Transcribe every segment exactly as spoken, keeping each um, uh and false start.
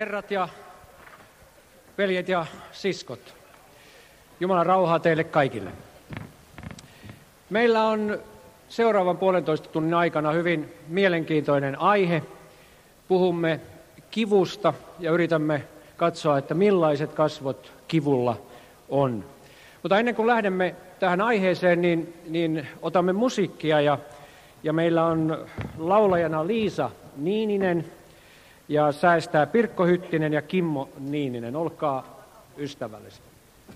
Herrat ja veljet ja siskot, Jumalan rauhaa teille kaikille. Meillä on seuraavan puolentoista tunnin aikana hyvin mielenkiintoinen aihe. Puhumme kivusta ja yritämme katsoa, että millaiset kasvot kivulla on. Mutta ennen kuin lähdemme tähän aiheeseen, niin, niin otamme musiikkia ja, ja meillä on laulajana Liisa Niininen ja säästää Pirkko Hyttinen ja Kimmo Niininen. Olkaa ystävällisiä.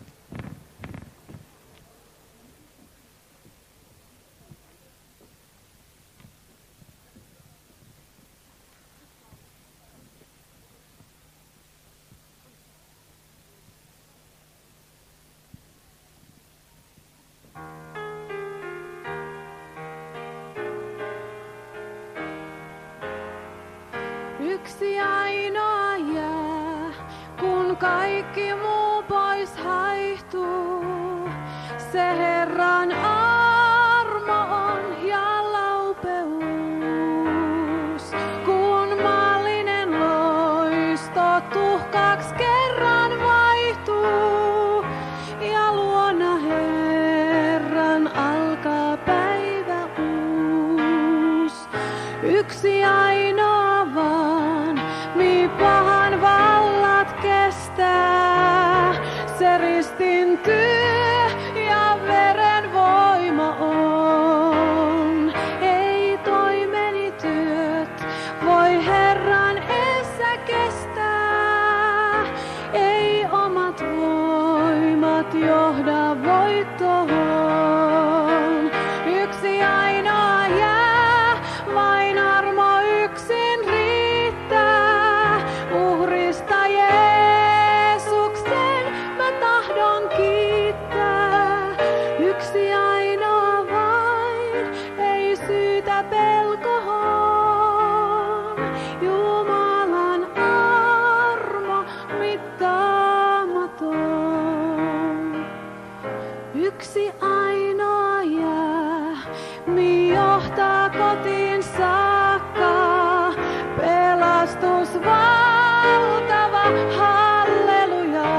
Yksi ainoa jää, kun kaikki muu pois haihtuu. Se Herran armo on ja laupeus. Kun maallinen loisto tuhkaksi kerran vaihtuu ja luona Herran alkaa päivä uus. Yksi ainoa vaan, mi pahan vallat kestää. Se ristin työ ja veren voima on. Ei toimeni työt voi Herran edessä kestää. Ei omat voimat johda voittoon. Yksi ainoa jää, vain armo yksin riittää. Uhrista Jeesuksen mä tahdon kiittää. Yksi ainoa vain, ei syytä pelkoon. Jumalan armo mittaamaton. Yksi ainoa jää, mi johtaa kotiin saakka. Pelastus valtava, halleluja.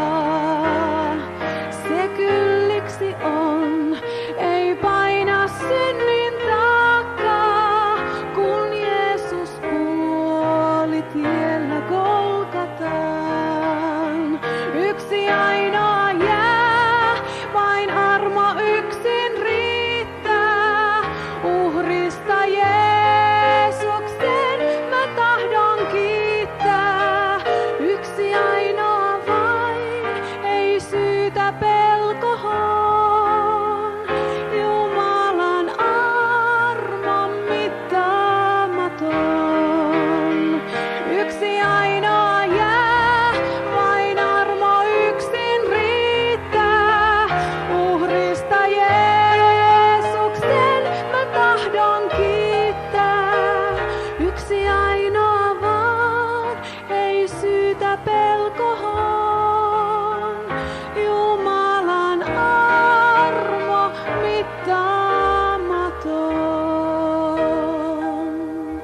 Se kylliksi on, ei paina synnin taakkaa, kun Jeesus kuoli tiellä Golgataan. Yksi ainoa jää, vain armo yksin riittää. Uhrista Jeesuksen mä tahdon kiittää. Yksi ainoa vain, ei syytä pelkoon. Jumalan armo mittaamaton. Yksi ainoa jää, vain armo yksin riittää. Uhrista Jeesuksen mä tahdon kiittää. Yksi ainoa vaan, ei syytä pelkoon. Jumalan armo mittaamaton.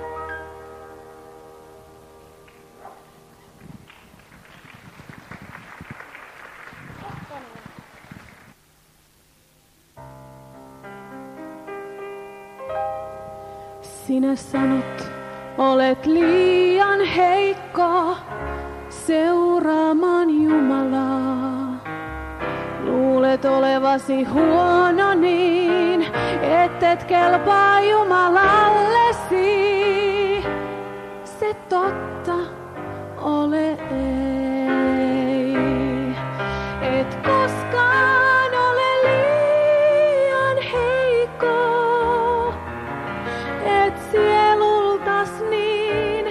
Sinä sanot, olet liian heikko seuraamaan Jumalaa. Luulet olevasi huono niin, ettet kelpaa Jumalallesi. Se totta ole ei, et koskaan ole liian heikko. Et sielultas niin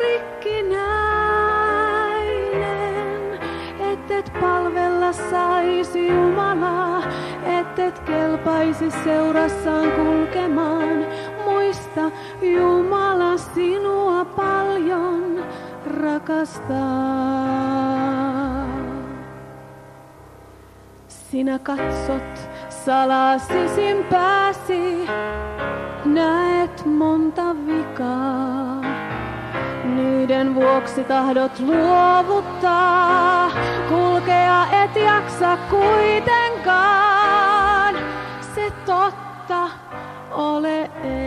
rikkinäinen, ettet palvella saisi Jumalaa, ettet kelpaisi seurassaan kulkemaan. Muista, Jumala sinua paljon rakastaa. Sinä katsot salaa sisimpääsi, näet monta vikaa. Niiden vuoksi vuoksi tahdot luovuttaa, kulkea et jaksa kuitenkaan, se totta ole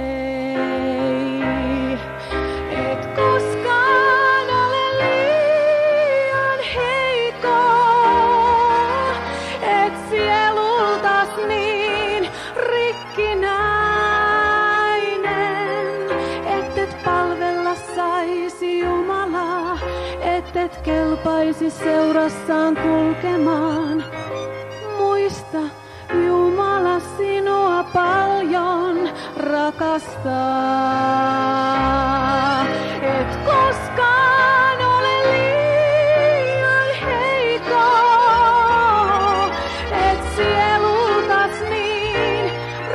ei. Et koskaan ole liian heikko, et sielultas niin rikkinäinen, ettet palvella saisi Jumalaa, ettet kelpaisi seurassaan kulkemaan. Muista, Jumala sinua paljon rakastaa. Et koskaan ole liian heikko, et sielultas niin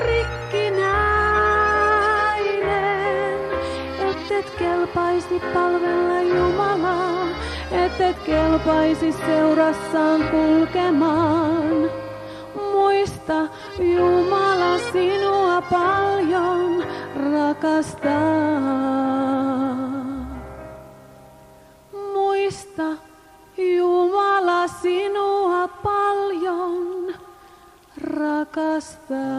rikkinäinen, ettet kelpaisi palvella Jumalaa, ettet kelpaisi seurassaan kulkemaan. Muista, Jumala sinua paljon rakastaa. Muista, Jumala sinua paljon rakastaa.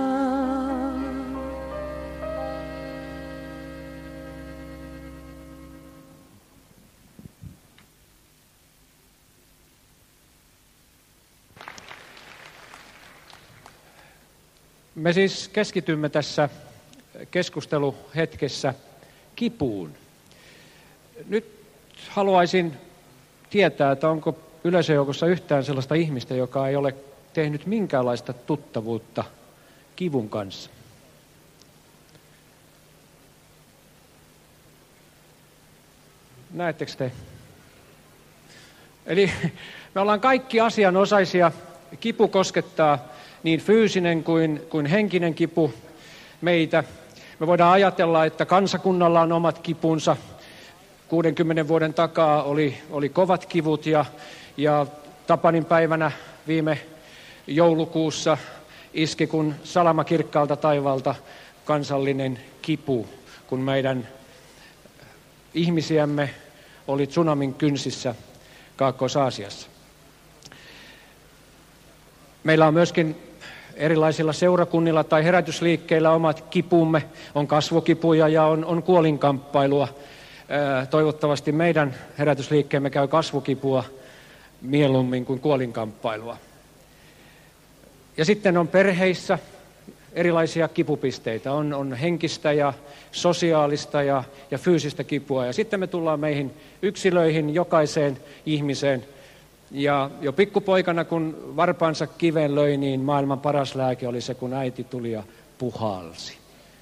Me siis keskitymme tässä keskusteluhetkessä kipuun. Nyt haluaisin tietää, että onko yleisöjoukossa yhtään sellaista ihmistä, joka ei ole tehnyt minkäänlaista tuttavuutta kivun kanssa. Näettekö te? Eli me ollaan kaikki asianosaisia. Kipu koskettaa niin fyysinen kuin, kuin henkinen kipu meitä. Me voidaan ajatella, että kansakunnalla on omat kipunsa. kuudenkymmenen vuoden takaa oli, oli kovat kivut ja, ja Tapanin päivänä viime joulukuussa iski kun salama kirkkaalta taivaalta kansallinen kipu, kun meidän ihmisiämme oli tsunamin kynsissä Kaakkois-Aasiassa. Meillä on myöskin erilaisilla seurakunnilla tai herätysliikkeillä omat kipumme. On kasvokipuja ja on, on kuolinkamppailua. Toivottavasti meidän herätysliikkeemme käy kasvukipua mieluummin kuin kuolinkamppailua. Ja sitten on perheissä erilaisia kipupisteitä. On, on henkistä ja sosiaalista ja, ja fyysistä kipua. Ja sitten me tullaan meihin yksilöihin, jokaiseen ihmiseen. Ja jo pikkupoikana, kun varpaansa kiveen löi, niin maailman paras lääke oli se, kun äiti tuli ja puhalsi.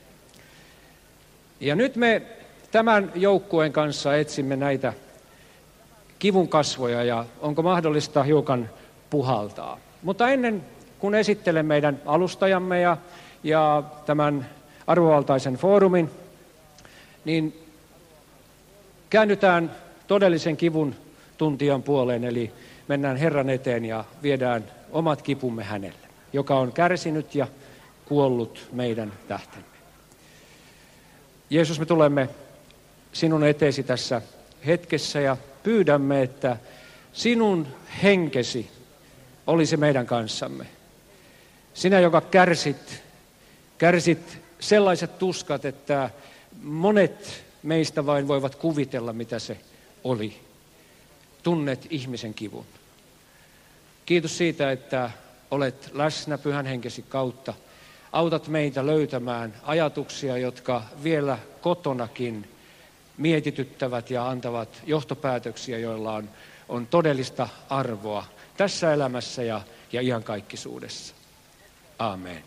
Ja nyt me tämän joukkueen kanssa etsimme näitä kivun kasvoja ja onko mahdollista hiukan puhaltaa. Mutta ennen kuin esittelen meidän alustajamme ja, ja tämän arvovaltaisen foorumin, niin käännytään todellisen kivun tuntijan puoleen, eli mennään Herran eteen ja viedään omat kipumme hänelle, joka on kärsinyt ja kuollut meidän tähtemme. Jeesus, me tulemme sinun eteesi tässä hetkessä ja pyydämme, että sinun henkesi olisi meidän kanssamme. Sinä, joka kärsit, kärsit sellaiset tuskat, että monet meistä vain voivat kuvitella, mitä se oli. Tunnet ihmisen kivun. Kiitos siitä, että olet läsnä Pyhän Henkesi kautta. Autat meitä löytämään ajatuksia, jotka vielä kotonakin mietityttävät ja antavat johtopäätöksiä, joilla on, on todellista arvoa tässä elämässä ja, ja iankaikkisuudessa. Aamen.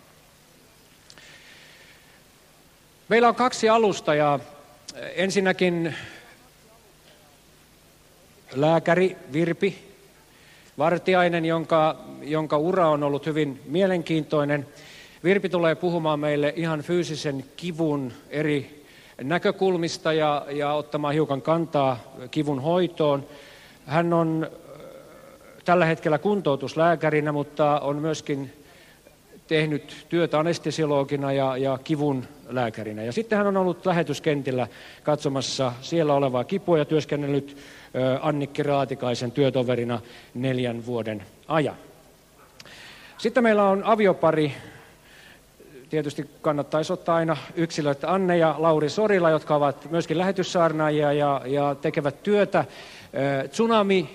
Meillä on kaksi alustajaa. Ensinnäkin lääkäri Virpi Vartiainen, jonka, jonka ura on ollut hyvin mielenkiintoinen. Virpi tulee puhumaan meille ihan fyysisen kivun eri näkökulmista ja, ja ottamaan hiukan kantaa kivun hoitoon. Hän on tällä hetkellä kuntoutuslääkärinä, mutta on myöskin tehnyt työtä anestesiologina ja, ja kivun lääkärinä. Ja sitten hän on ollut lähetyskentillä katsomassa siellä olevaa kipua ja työskennellyt Annikki Raatikaisen työtoverina neljän vuoden ajan. Sitten meillä on aviopari. Tietysti kannattaisi ottaa aina yksilöt Anne ja Lauri Sorila, jotka ovat myöskin lähetyssaarnaajia ja, ja tekevät työtä tsunami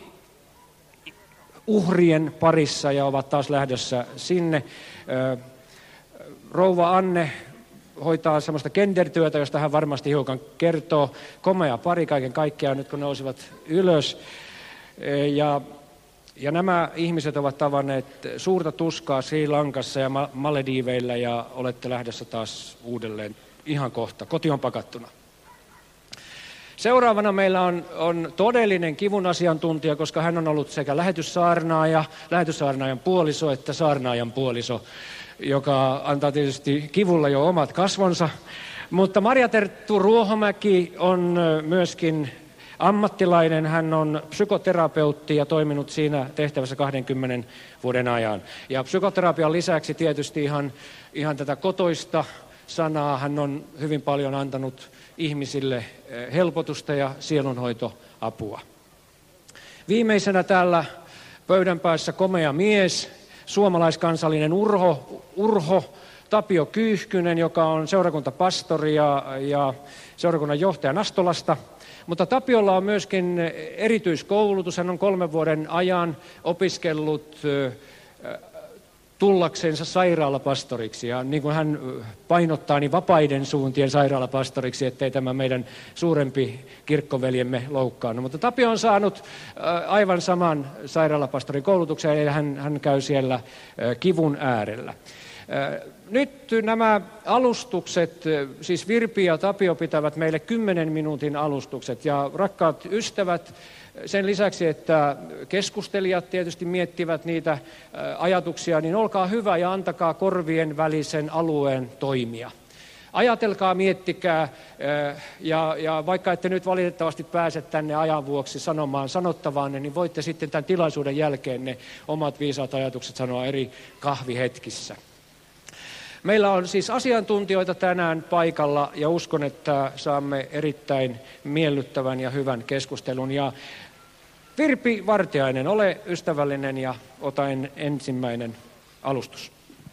uhrien parissa ja ovat taas lähdössä sinne. Rouva Anne hoitaa semmoista gendertyötä, josta hän varmasti hiukan kertoo. Komea pari kaiken kaikkiaan nyt kun nousivat ylös. Ja, ja nämä ihmiset ovat tavanneet suurta tuskaa Sri Lankassa ja Malediiveillä ja olette lähdössä taas uudelleen ihan kohta. Koti on pakattuna. Seuraavana meillä on, on todellinen kivun asiantuntija, koska hän on ollut sekä lähetyssaarnaaja, lähetyssaarnaajan puoliso että saarnaajan puoliso, joka antaa tietysti kivulle jo omat kasvonsa. Mutta Marja-Terttu Ruohomäki on myöskin ammattilainen. Hän on psykoterapeutti ja toiminut siinä tehtävässä kahdenkymmenen vuoden ajan. Ja psykoterapian lisäksi tietysti ihan, ihan tätä kotoista sanaa hän on hyvin paljon antanut ihmisille helpotusta ja sielunhoitoapua. Viimeisenä täällä pöydän päässä komea mies, suomalaiskansallinen urho, urho Tapio Kyyhkynen, joka on seurakuntapastori ja, ja seurakunnan johtaja Nastolasta. Mutta Tapiolla on myöskin erityiskoulutus. Hän on kolmen vuoden ajan opiskellut tullaksensa sairaalapastoriksi. Ja niin kuin hän painottaa, niin vapaiden suuntien sairaalapastoriksi, ettei tämä meidän suurempi kirkkoveljemme loukkaannut. Mutta Tapio on saanut aivan saman sairaalapastorin koulutuksen, ja hän, hän käy siellä kivun äärellä. Nyt nämä alustukset, siis Virpi ja Tapio pitävät meille kymmenen minuutin alustukset. Ja rakkaat ystävät, sen lisäksi, että keskustelijat tietysti miettivät niitä ajatuksia, niin olkaa hyvä ja antakaa korvien välisen alueen toimia. Ajatelkaa, miettikää, ja, ja vaikka ette nyt valitettavasti pääse tänne ajan vuoksi sanomaan sanottavaanne, niin voitte sitten tämän tilaisuuden jälkeen ne omat viisaat ajatukset sanoa eri kahvihetkissä. Meillä on siis asiantuntijoita tänään paikalla ja uskon, että saamme erittäin miellyttävän ja hyvän keskustelun. Ja Virpi Vartiainen, ole ystävällinen ja ota ensimmäinen alustus.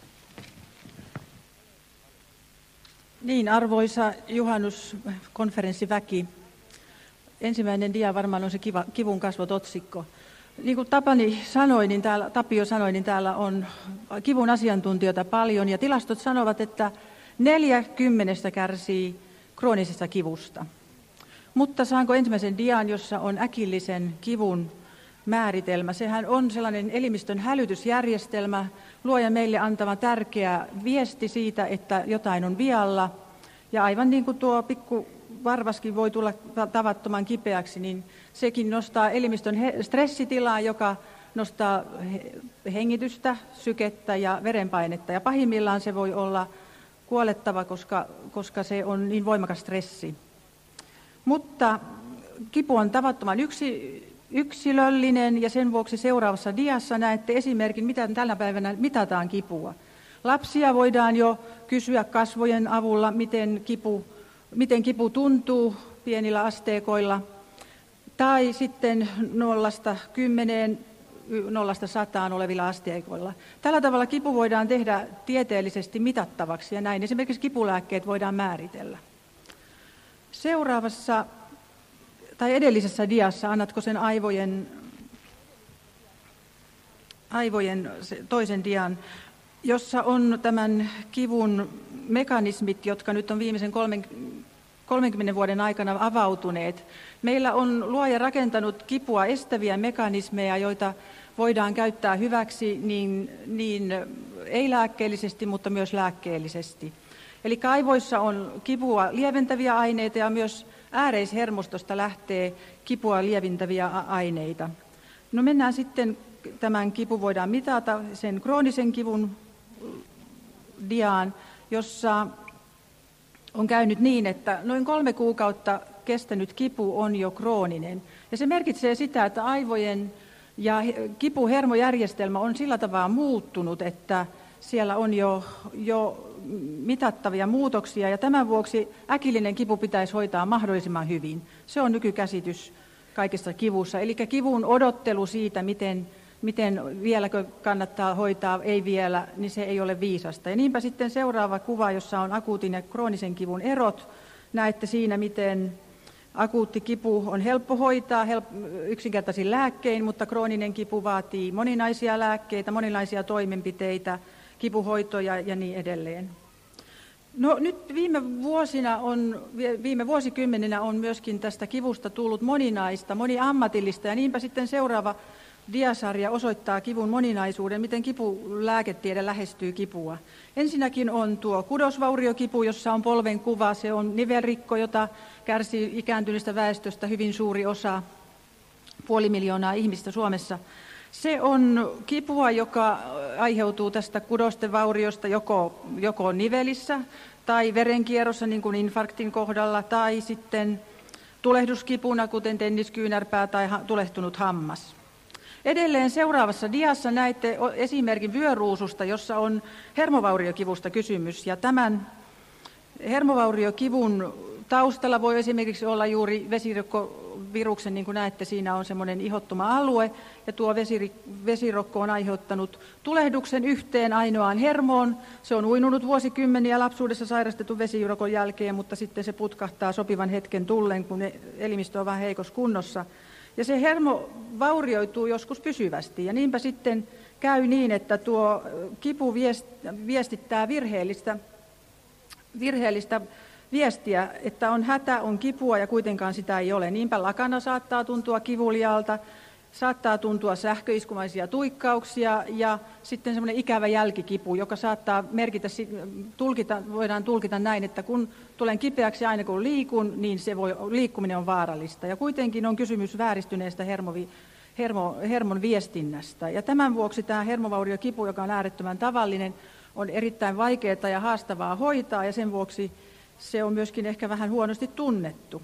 Niin, arvoisa juhannuskonferenssiväki. Ensimmäinen dia varmaan on se kiva, kivun kasvot otsikko. Niin kuin Tapani sanoi, niin täällä, Tapio sanoi, niin täällä on kivun asiantuntijoita paljon ja tilastot sanovat, että neljä kymmenestä kärsii kroonisesta kivusta. Mutta saanko ensimmäisen dian, jossa on äkillisen kivun määritelmä. Sehän on sellainen elimistön hälytysjärjestelmä, luoja meille antama tärkeä viesti siitä, että jotain on vialla. Ja aivan niin kuin tuo pikku varvaskin voi tulla tavattoman kipeäksi, niin sekin nostaa elimistön stressitilaa, joka nostaa hengitystä, sykettä ja verenpainetta. Ja pahimmillaan se voi olla kuolettava, koska, koska se on niin voimakas stressi. Mutta kipu on tavattoman yksi, yksilöllinen ja sen vuoksi seuraavassa diassa näette esimerkin, miten tällä päivänä mitataan kipua. Lapsia voidaan jo kysyä kasvojen avulla, miten kipu, miten kipu tuntuu pienillä asteikoilla. Tai sitten nollasta kymmeneen, nollasta sataan olevilla asteikoilla. Tällä tavalla kipu voidaan tehdä tieteellisesti mitattavaksi ja näin esimerkiksi kipulääkkeet voidaan määritellä. Seuraavassa tai edellisessä diassa, annatko sen aivojen, aivojen toisen dian, jossa on tämän kivun mekanismit, jotka nyt on viimeisen kolmenkymmenen vuoden aikana avautuneet. Meillä on luoja rakentanut kipua estäviä mekanismeja, joita voidaan käyttää hyväksi niin, niin ei-lääkkeellisesti, mutta myös lääkkeellisesti. Eli aivoissa on kipua lieventäviä aineita ja myös ääreishermostosta lähtee kipua lieventäviä aineita. No mennään sitten, tämän kipu voidaan mitata sen kroonisen kivun diaan, jossa on käynyt niin, että noin kolme kuukautta kestänyt kipu on jo krooninen. Ja se merkitsee sitä, että aivojen ja kipuhermojärjestelmä on sillä tavalla muuttunut, että siellä on jo, jo mitattavia muutoksia ja tämän vuoksi äkillinen kipu pitäisi hoitaa mahdollisimman hyvin. Se on nykykäsitys kaikessa kivussa. Eli kivun odottelu siitä, miten, miten vieläkö kannattaa hoitaa, ei vielä, niin se ei ole viisasta. Ja niinpä sitten seuraava kuva, jossa on akuutin ja kroonisen kivun erot. Näette siinä, miten akuutti kipu on helppo hoitaa yksinkertaisin lääkkein, mutta krooninen kipu vaatii moninaisia lääkkeitä, moninaisia toimenpiteitä, kipuhoitoja ja niin edelleen. No nyt viime vuosina on, viime vuosikymmeninä on myöskin tästä kivusta tullut moninaista, moniammatillista ja niinpä sitten seuraava diasarja osoittaa kivun moninaisuuden, miten kipulääketiede lähestyy kipua. Ensinnäkin on tuo kudosvauriokipu, jossa on polven kuva, se on nivelrikko, jota kärsii ikääntyneestä väestöstä hyvin suuri osa, puoli miljoonaa ihmistä Suomessa. Se on kipua, joka aiheutuu tästä kudosten vauriosta joko, joko nivelissä tai verenkierrossa, niin kuin infarktin kohdalla, tai sitten tulehduskipuna, kuten tenniskyynärpää tai tulehtunut hammas. Edelleen seuraavassa diassa näette esimerkin vyöruususta, jossa on hermovauriokivusta kysymys. Ja tämän hermovauriokivun taustalla voi esimerkiksi olla juuri vesirokkoviruksen, niin kuin näette, siinä on semmoinen ihottuma alue. Ja tuo vesirokko on aiheuttanut tulehduksen yhteen ainoaan hermoon. Se on uinunut vuosikymmeniä lapsuudessa sairastetun vesirokon jälkeen, mutta sitten se putkahtaa sopivan hetken tullen, kun elimistö on vähän heikossa kunnossa. Ja se hermo vaurioituu joskus pysyvästi ja niinpä sitten käy niin, että tuo kipu viestittää virheellistä, virheellistä viestiä, että on hätä, on kipua ja kuitenkaan sitä ei ole. Niinpä lakana saattaa tuntua kivuliaalta, saattaa tuntua sähköiskumaisia tuikkauksia ja sitten semmoinen ikävä jälkikipu, joka saattaa merkitä, tulkita, voidaan tulkita näin, että kun tulen kipeäksi aina kun liikun, niin se voi, liikkuminen on vaarallista. Ja kuitenkin on kysymys vääristyneestä hermovi, hermo, hermon viestinnästä. Ja tämän vuoksi tämä hermovauriokipu, joka on äärettömän tavallinen, on erittäin vaikeaa ja haastavaa hoitaa ja sen vuoksi se on myöskin ehkä vähän huonosti tunnettu.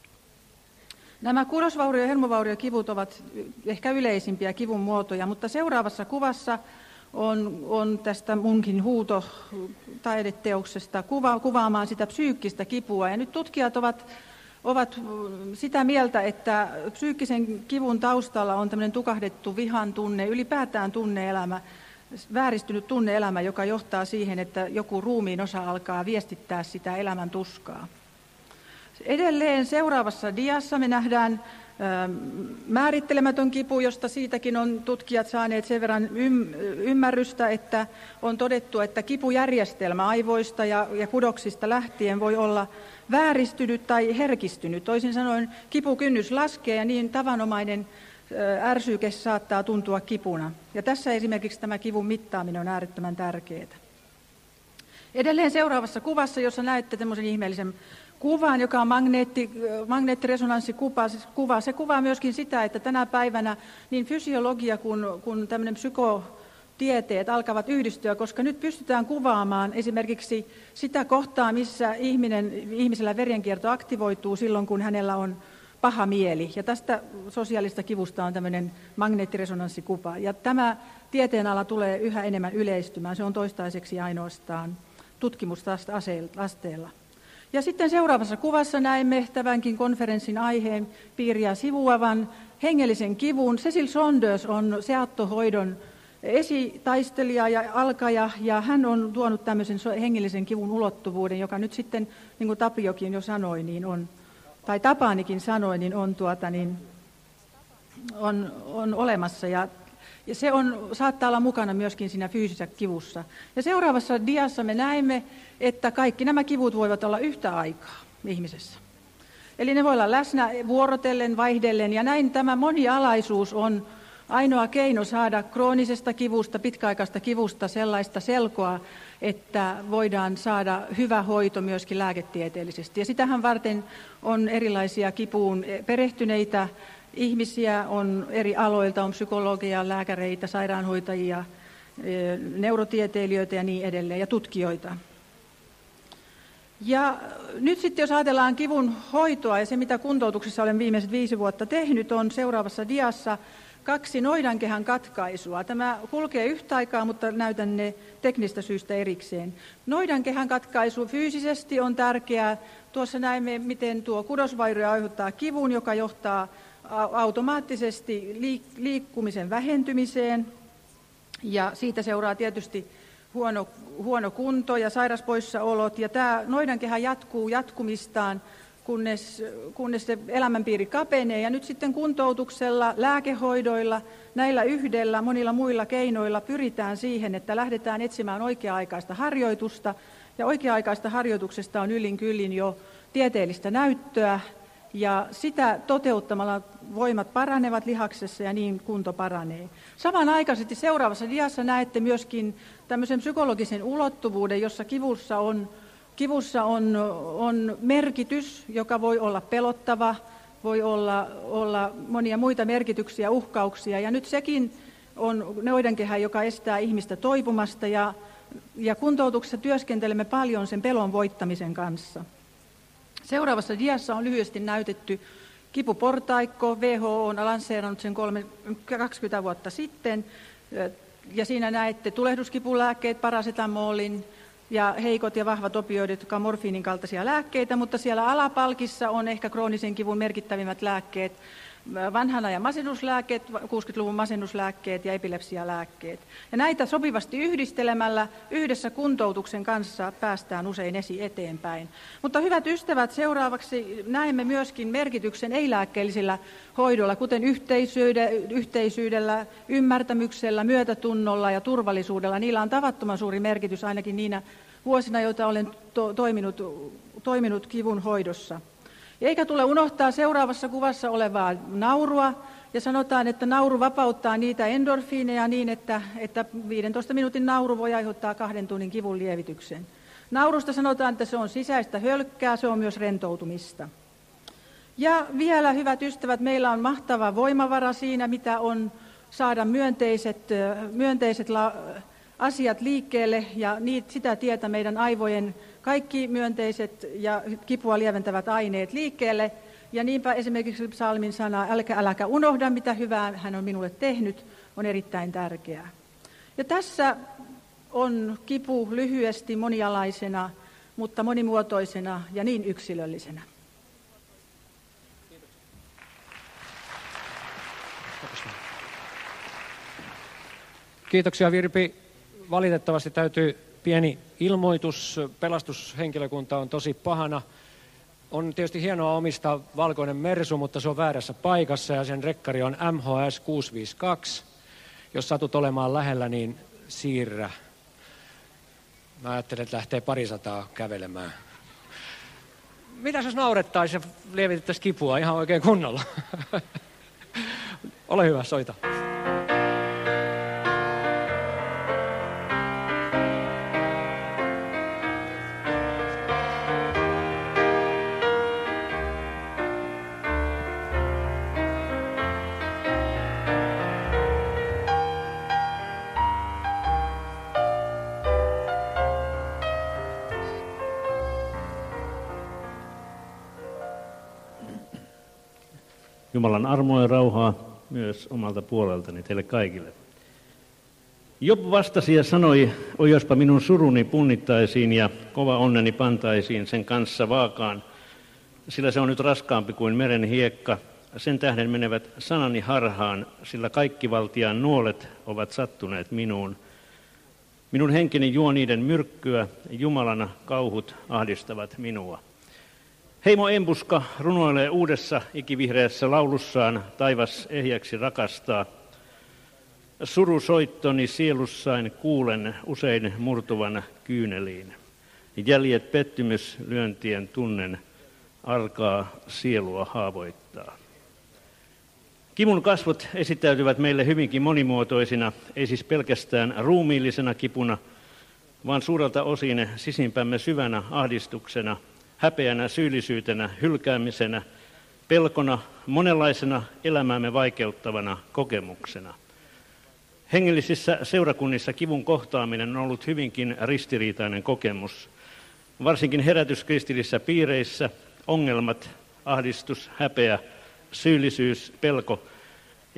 Nämä kudosvaurio- ja hermovauriokivut ovat ehkä yleisimpiä kivun muotoja, mutta seuraavassa kuvassa on, on tästä munkin huuto taideteoksesta kuva, kuvaamaan sitä psyykkistä kipua. Ja nyt tutkijat ovat, ovat sitä mieltä, että psyykkisen kivun taustalla on tämmöinen tukahdettu vihan tunne, ylipäätään tunne-elämä, vääristynyt tunne-elämä, joka johtaa siihen, että joku ruumiin osa alkaa viestittää sitä elämän tuskaa. Edelleen seuraavassa diassa me nähdään määrittelemätön kipu, josta siitäkin on tutkijat saaneet sen verran ymmärrystä, että on todettu, että kipujärjestelmä aivoista ja, ja kudoksista lähtien voi olla vääristynyt tai herkistynyt. Toisin sanoen kipukynnys laskee ja niin tavanomainen ärsyke saattaa tuntua kipuna. Ja tässä esimerkiksi tämä kivun mittaaminen on äärettömän tärkeää. Edelleen seuraavassa kuvassa, jossa näette tämmöisen ihmeellisen kuvan, joka on magneetti, magneettiresonanssikuva. Se kuvaa myöskin sitä, että tänä päivänä niin fysiologia kuin, kuin tämmöinen psykotieteet alkavat yhdistyä, koska nyt pystytään kuvaamaan esimerkiksi sitä kohtaa, missä ihminen, ihmisellä verenkierto aktivoituu silloin, kun hänellä on paha mieli. Ja tästä sosiaalista kivusta on tämmöinen magneettiresonanssikuva. Ja tämä tieteenala tulee yhä enemmän yleistymään. Se on toistaiseksi ainoastaan tutkimusasteella. Ja sitten seuraavassa kuvassa näemme tämänkin konferenssin aiheen piiriä sivuavan hengellisen kivun. Cecil Saunders on seattohoidon esitaistelija ja alkaja, ja hän on tuonut tämmöisen hengellisen kivun ulottuvuuden, joka nyt sitten, niin kuin Tapiokin jo sanoi, niin on, tai Tapanikin sanoi, niin on, tuota, niin on, on olemassa. Ja Ja se on, saattaa olla mukana myöskin siinä fyysisessä kivussa. Ja seuraavassa diassa me näemme, että kaikki nämä kivut voivat olla yhtä aikaa ihmisessä. Eli ne voi olla läsnä vuorotellen, vaihdellen, ja näin tämä monialaisuus on ainoa keino saada kroonisesta kivusta, pitkäaikaista kivusta sellaista selkoa, että voidaan saada hyvä hoito myöskin lääketieteellisesti. Ja sitähän varten on erilaisia kipuun perehtyneitä ihmisiä, on eri aloilta, on psykologia, lääkäreitä, sairaanhoitajia, neurotieteilijöitä ja niin edelleen, ja tutkijoita. Ja nyt sitten jos ajatellaan kivun hoitoa, ja se mitä kuntoutuksessa olen viimeiset viisi vuotta tehnyt, on seuraavassa diassa kaksi noidankehän katkaisua. Tämä kulkee yhtä aikaa, mutta näytän ne teknistä syystä erikseen. Noidankehän katkaisu fyysisesti on tärkeää. Tuossa näemme, miten tuo kudosvairio aiheuttaa kivun, joka johtaa automaattisesti liikkumisen vähentymiseen. Ja siitä seuraa tietysti huono, huono kunto ja sairaspoissaolot. Ja tämä noidankehä jatkuu jatkumistaan, kunnes, kunnes se elämänpiiri kapenee. Ja nyt sitten kuntoutuksella, lääkehoidoilla, näillä yhdellä, monilla muilla keinoilla pyritään siihen, että lähdetään etsimään oikea-aikaista harjoitusta. Ja oikea-aikaista harjoituksesta on yllin kyllin jo tieteellistä näyttöä. Ja sitä toteuttamalla voimat paranevat lihaksessa ja niin kunto paranee. Samanaikaisesti seuraavassa diassa näette myöskin tämmöisen psykologisen ulottuvuuden, jossa kivussa on, kivussa on, on merkitys, joka voi olla pelottava, voi olla, olla monia muita merkityksiä, uhkauksia. Ja nyt sekin on noidankehä, joka estää ihmistä toipumasta ja, ja kuntoutuksessa työskentelemme paljon sen pelon voittamisen kanssa. Seuraavassa diassa on lyhyesti näytetty kipuportaikko. W H O on lanseerannut sen kaksikymmentä vuotta sitten. Ja siinä näette tulehduskipulääkkeet, parasetamolin ja heikot ja vahvat opioidit, jotka on morfiinin kaltaisia lääkkeitä. Mutta siellä alapalkissa on ehkä kroonisen kivun merkittävimmät lääkkeet. Vanhan ajan masennuslääkkeet, kuusikymmentäluvun masennuslääkkeet ja epilepsialääkkeet. Ja näitä sopivasti yhdistelemällä yhdessä kuntoutuksen kanssa päästään usein esi eteenpäin. Mutta hyvät ystävät, seuraavaksi näemme myöskin merkityksen ei-lääkkeellisillä hoidoilla, kuten yhteisyydellä, ymmärtämyksellä, myötätunnolla ja turvallisuudella. Niillä on tavattoman suuri merkitys ainakin niinä vuosina, joita olen to- toiminut, toiminut kivun hoidossa. Eikä tule unohtaa seuraavassa kuvassa olevaa naurua, ja sanotaan, että nauru vapauttaa niitä endorfiineja niin, että, että viidentoista minuutin nauru voi aiheuttaa kahden tunnin kivun lievityksen. Naurusta sanotaan, että se on sisäistä hölkkää, se on myös rentoutumista. Ja vielä, hyvät ystävät, meillä on mahtava voimavara siinä, mitä on saada myönteiset, myönteiset la- asiat liikkeelle, ja niitä, sitä tietä meidän aivojen kaikki myönteiset ja kipua lieventävät aineet liikkeelle. Ja niinpä esimerkiksi psalmin sana, älkä, äläkä unohda, mitä hyvää hän on minulle tehnyt, on erittäin tärkeää. Ja tässä on kipu lyhyesti monialaisena, mutta monimuotoisena ja niin yksilöllisenä. Kiitoksia, Virpi. Valitettavasti täytyy pieni ilmoitus. Pelastushenkilökunta on tosi pahana. On tietysti hienoa omistaa valkoinen Mersu, mutta se on väärässä paikassa ja sen rekkari on M H S kuusi viisi kaksi. Jos satut olemaan lähellä, niin siirrä. Mä ajattelen, että lähtee parisataa kävelemään. Mitä jos naurettaisiin ja lievitettäisiin kipua ihan oikein kunnolla? Ole hyvä, soita. Jumalan armoa ja rauhaa myös omalta puoleltani teille kaikille. Job vastasi ja sanoi, oi jospa minun suruni punnittaisiin ja kova onneni pantaisiin sen kanssa vaakaan, sillä se on nyt raskaampi kuin meren hiekka. Sen tähden menevät sanani harhaan, sillä kaikkivaltiaan nuolet ovat sattuneet minuun. Minun henkeni juo niiden myrkkyä, Jumalana kauhut ahdistavat minua. Heimo Embuska runoilee uudessa ikivihreässä laulussaan Taivas ehjäksi rakastaa. Surusoittoni sielussain kuulen usein murtuvan kyyneliin. Jäljet pettymyslyöntien tunnen, arkaa sielua haavoittaa. Kivun kasvot esittäytyvät meille hyvinkin monimuotoisina, ei siis pelkästään ruumiillisena kipuna, vaan suurelta osin sisimpämme syvänä ahdistuksena, häpeänä, syyllisyytenä, hylkäämisenä, pelkona, monenlaisena elämäämme vaikeuttavana kokemuksena. Hengellisissä seurakunnissa kivun kohtaaminen on ollut hyvinkin ristiriitainen kokemus. Varsinkin herätyskristillisissä piireissä ongelmat, ahdistus, häpeä, syyllisyys, pelko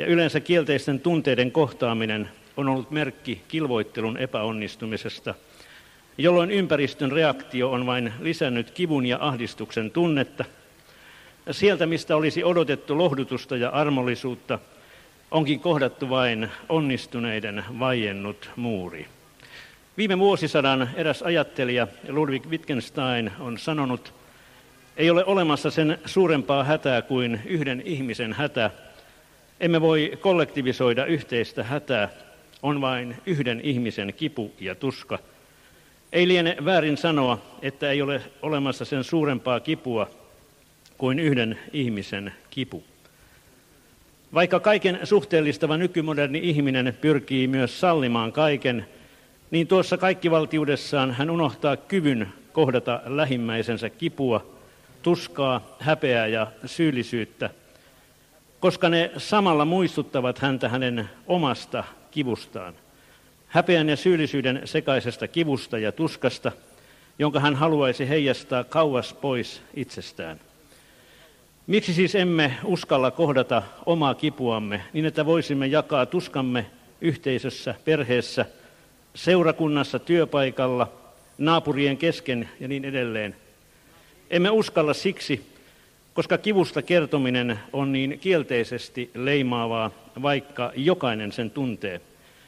ja yleensä kielteisten tunteiden kohtaaminen on ollut merkki kilvoittelun epäonnistumisesta, jolloin ympäristön reaktio on vain lisännyt kivun ja ahdistuksen tunnetta. Sieltä, mistä olisi odotettu lohdutusta ja armollisuutta, onkin kohdattu vain onnistuneiden vaiennut muuri. Viime vuosisadan eräs ajattelija Ludwig Wittgenstein on sanonut, ei ole olemassa sen suurempaa hätää kuin yhden ihmisen hätä. Emme voi kollektivisoida yhteistä hätää, on vain yhden ihmisen kipu ja tuska. Ei liene väärin sanoa, että ei ole olemassa sen suurempaa kipua kuin yhden ihmisen kipu. Vaikka kaiken suhteellistava nykymoderni ihminen pyrkii myös sallimaan kaiken, niin tuossa kaikkivaltiudessaan hän unohtaa kyvyn kohdata lähimmäisensä kipua, tuskaa, häpeää ja syyllisyyttä, koska ne samalla muistuttavat häntä hänen omasta kivustaan, häpeän ja syyllisyyden sekaisesta kivusta ja tuskasta, jonka hän haluaisi heijastaa kauas pois itsestään. Miksi siis emme uskalla kohdata omaa kipuamme niin, että voisimme jakaa tuskamme yhteisössä, perheessä, seurakunnassa, työpaikalla, naapurien kesken ja niin edelleen? Emme uskalla siksi, koska kivusta kertominen on niin kielteisesti leimaavaa, vaikka jokainen sen tuntee.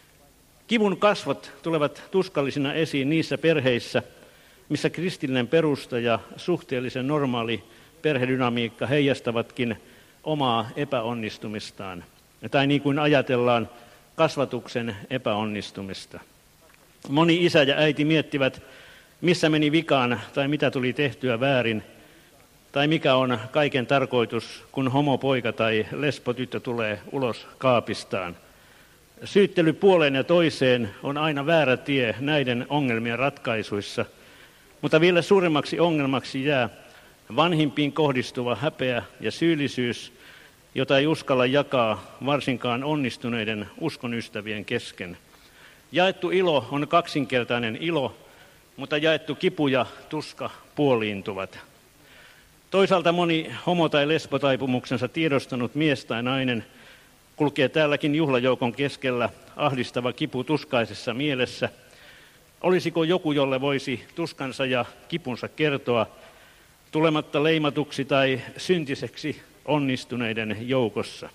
Kivun kasvot tulevat tuskallisina esiin niissä perheissä, missä kristillinen perusta ja suhteellisen normaali perhedynamiikka heijastavatkin omaa epäonnistumistaan. Tai niin kuin ajatellaan, kasvatuksen epäonnistumista. Moni isä ja äiti miettivät, missä meni vikaan tai mitä tuli tehtyä väärin, tai mikä on kaiken tarkoitus, kun homopoika tai lesbotyttö tulee ulos kaapistaan. Syyttely puoleen ja toiseen on aina väärä tie näiden ongelmien ratkaisuissa, mutta vielä suuremmaksi ongelmaksi jää vanhimpiin kohdistuva häpeä ja syyllisyys, jota ei uskalla jakaa varsinkaan onnistuneiden uskonystävien kesken. Jaettu ilo on kaksinkertainen ilo, mutta jaettu kipu ja tuska puoliintuvat. Toisaalta moni homo- tai lesbotaipumuksensa tiedostanut mies tai nainen kulkee täälläkin juhlajoukon keskellä ahdistava kipu tuskaisessa mielessä. Olisiko joku, jolle voisi tuskansa ja kipunsa kertoa, tulematta leimatuksi tai syntiseksi onnistuneiden joukossa?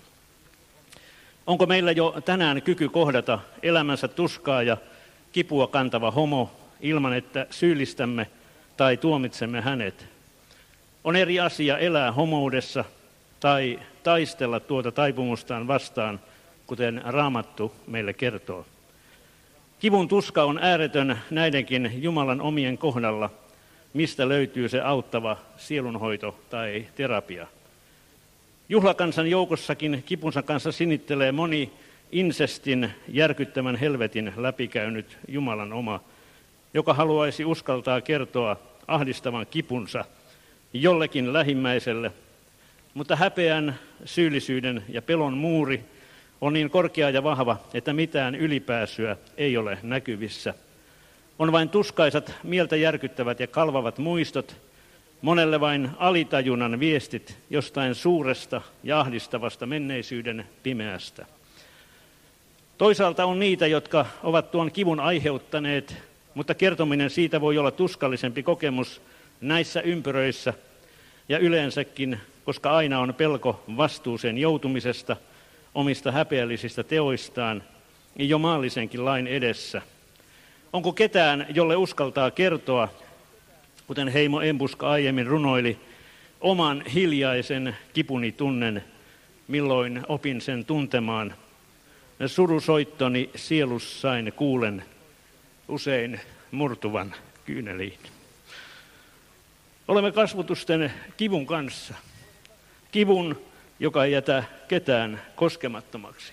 Onko meillä jo tänään kyky kohdata elämänsä tuskaa ja kipua kantava homo ilman, että syyllistämme tai tuomitsemme hänet? On eri asia elää homoudessa tai taistella tuota taipumustaan vastaan, kuten Raamattu meille kertoo. Kivun tuska on ääretön näidenkin Jumalan omien kohdalla, mistä löytyy se auttava sielunhoito tai terapia. Juhlakansan joukossakin kipunsa kanssa sinittelee moni insestin järkyttävän helvetin läpikäynyt Jumalan oma, joka haluaisi uskaltaa kertoa ahdistavan kipunsa jollekin lähimmäiselle, mutta häpeän, syyllisyyden ja pelon muuri on niin korkea ja vahva, että mitään ylipääsyä ei ole näkyvissä. On vain tuskaisat, mieltä järkyttävät ja kalvavat muistot, monelle vain alitajunnan viestit jostain suuresta ja ahdistavasta menneisyyden pimeästä. Toisaalta on niitä, jotka ovat tuon kivun aiheuttaneet, mutta kertominen siitä voi olla tuskallisempi kokemus näissä ympyröissä ja yleensäkin, koska aina on pelko vastuuseen joutumisesta, omista häpeällisistä teoistaan jo maallisenkin lain edessä. Onko ketään, jolle uskaltaa kertoa, kuten Heimo Embuska aiemmin runoili, oman hiljaisen kipuni tunnen, milloin opin sen tuntemaan. Surusoittoni sielussain kuulen, usein murtuvan kyyneliin. Olemme kasvotusten kivun kanssa. Kivun, joka ei jätä ketään koskemattomaksi.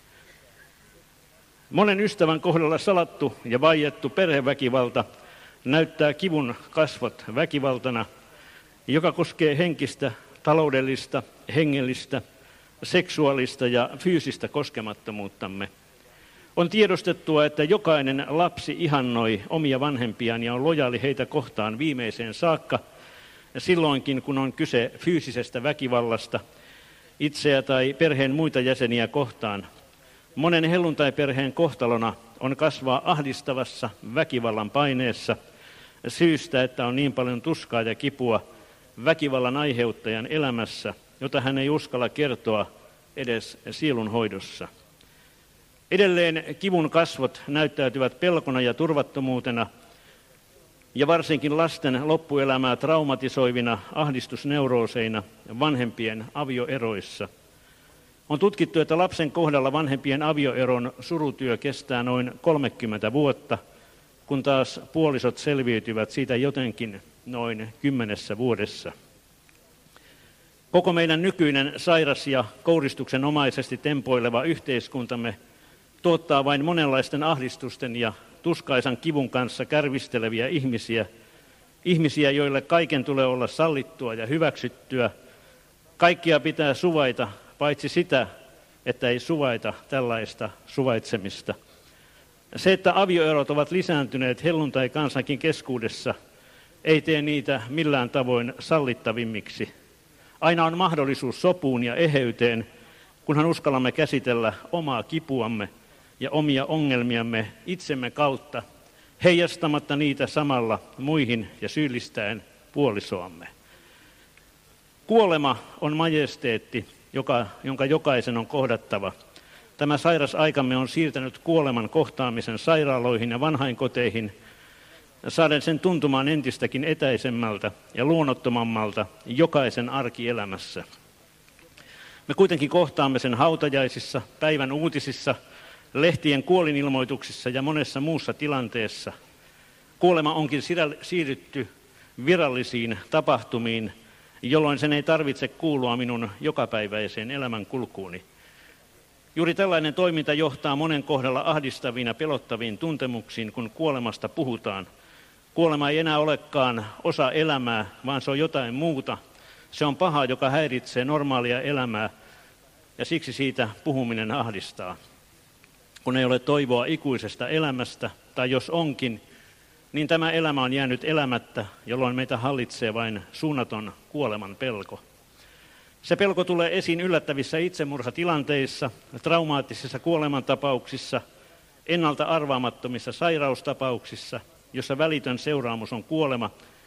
Monen ystävän kohdalla salattu ja vaiettu perheväkivalta näyttää kivun kasvot väkivaltana, joka koskee henkistä, taloudellista, hengellistä, seksuaalista ja fyysistä koskemattomuuttamme. On tiedostettua, että jokainen lapsi ihannoi omia vanhempiaan ja on lojaali heitä kohtaan viimeiseen saakka, silloinkin kun on kyse fyysisestä väkivallasta, itseä tai perheen muita jäseniä kohtaan. Monen helluntaiperheen kohtalona on kasvaa ahdistavassa väkivallan paineessa syystä, että on niin paljon tuskaa ja kipua väkivallan aiheuttajan elämässä, jota hän ei uskalla kertoa edes sielunhoidossa. Edelleen kivun kasvot näyttäytyvät pelkona ja turvattomuutena, ja varsinkin lasten loppuelämää traumatisoivina ahdistusneurooseina vanhempien avioeroissa. On tutkittu, että lapsen kohdalla vanhempien avioeron surutyö kestää noin kolmekymmentä vuotta, kun taas puolisot selviytyvät siitä jotenkin noin kymmenessä vuodessa. Koko meidän nykyinen sairas ja kouristuksenomaisesti tempoileva yhteiskuntamme tuottaa vain monenlaisten ahdistusten ja tuskaisan kivun kanssa kärvisteleviä ihmisiä, ihmisiä, joille kaiken tulee olla sallittua ja hyväksyttyä. Kaikkia pitää suvaita, paitsi sitä, että ei suvaita tällaista suvaitsemista. Se, että avioerot ovat lisääntyneet helluntai-kansankin keskuudessa, ei tee niitä millään tavoin sallittavimmiksi. Aina on mahdollisuus sopuun ja eheyteen, kunhan uskallamme käsitellä omaa kipuamme ja omia ongelmiamme itsemme kautta, heijastamatta niitä samalla muihin ja syyllistäen puolisoamme. Kuolema on majesteetti, joka, jonka jokaisen on kohdattava. Tämä sairas aikamme on siirtänyt kuoleman kohtaamisen sairaaloihin ja vanhainkoteihin, saaden sen tuntumaan entistäkin etäisemmältä ja luonnottomammalta jokaisen arkielämässä. Me kuitenkin kohtaamme sen hautajaisissa, päivän uutisissa, lehtien kuolinilmoituksissa ja monessa muussa tilanteessa. Kuolema onkin siirrytty virallisiin tapahtumiin, jolloin sen ei tarvitse kuulua minun jokapäiväiseen elämänkulkuuni. Juuri tällainen toiminta johtaa monen kohdalla ahdistaviin ja pelottaviin tuntemuksiin, kun kuolemasta puhutaan. Kuolema ei enää olekaan osa elämää, vaan se on jotain muuta. Se on paha, joka häiritsee normaalia elämää, ja siksi siitä puhuminen ahdistaa. Kun ei ole toivoa ikuisesta elämästä, tai jos onkin, niin tämä elämä on jäänyt elämättä, jolloin meitä hallitsee vain suunnaton kuoleman pelko. Se pelko tulee esiin yllättävissä itsemurhatilanteissa, traumaattisissa kuolemantapauksissa, ennalta arvaamattomissa sairaustapauksissa, jossa välitön seuraamus on kuolema.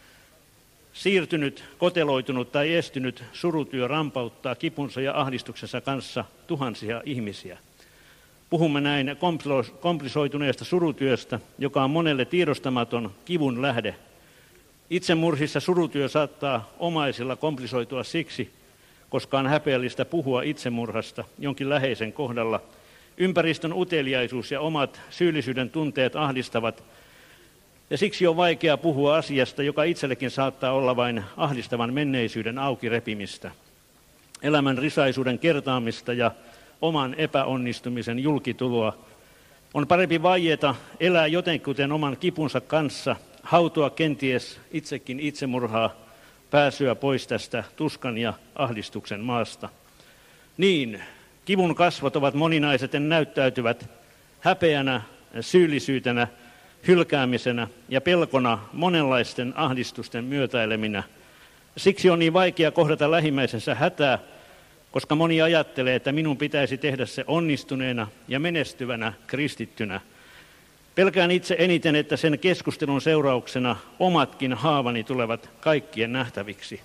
Siirtynyt, koteloitunut tai estynyt surutyö rampauttaa kipunsa ja ahdistuksensa kanssa tuhansia ihmisiä. Puhumme näin komplisoituneesta surutyöstä, joka on monelle tiedostamaton kivun lähde. Itsemurhissa surutyö saattaa omaisilla komplisoitua siksi, koska on häpeällistä puhua itsemurhasta jonkin läheisen kohdalla. Ympäristön uteliaisuus ja omat syyllisyyden tunteet ahdistavat, ja siksi on vaikea puhua asiasta, joka itsellekin saattaa olla vain ahdistavan menneisyyden auki repimistä. Elämän risaisuuden kertaamista ja oman epäonnistumisen julkituloa. On parempi vaieta, elää jotenkuten oman kipunsa kanssa, hautoa kenties itsekin itsemurhaa, pääsyä pois tästä tuskan ja ahdistuksen maasta. Niin, kivun kasvot ovat moninaiset ja näyttäytyvät häpeänä, syyllisyytenä, hylkäämisenä ja pelkona monenlaisten ahdistusten myötäileminä. Siksi on niin vaikea kohdata lähimmäisensä hätää, koska moni ajattelee, että minun pitäisi tehdä se onnistuneena ja menestyvänä kristittynä. Pelkään itse eniten, että sen keskustelun seurauksena omatkin haavani tulevat kaikkien nähtäviksi.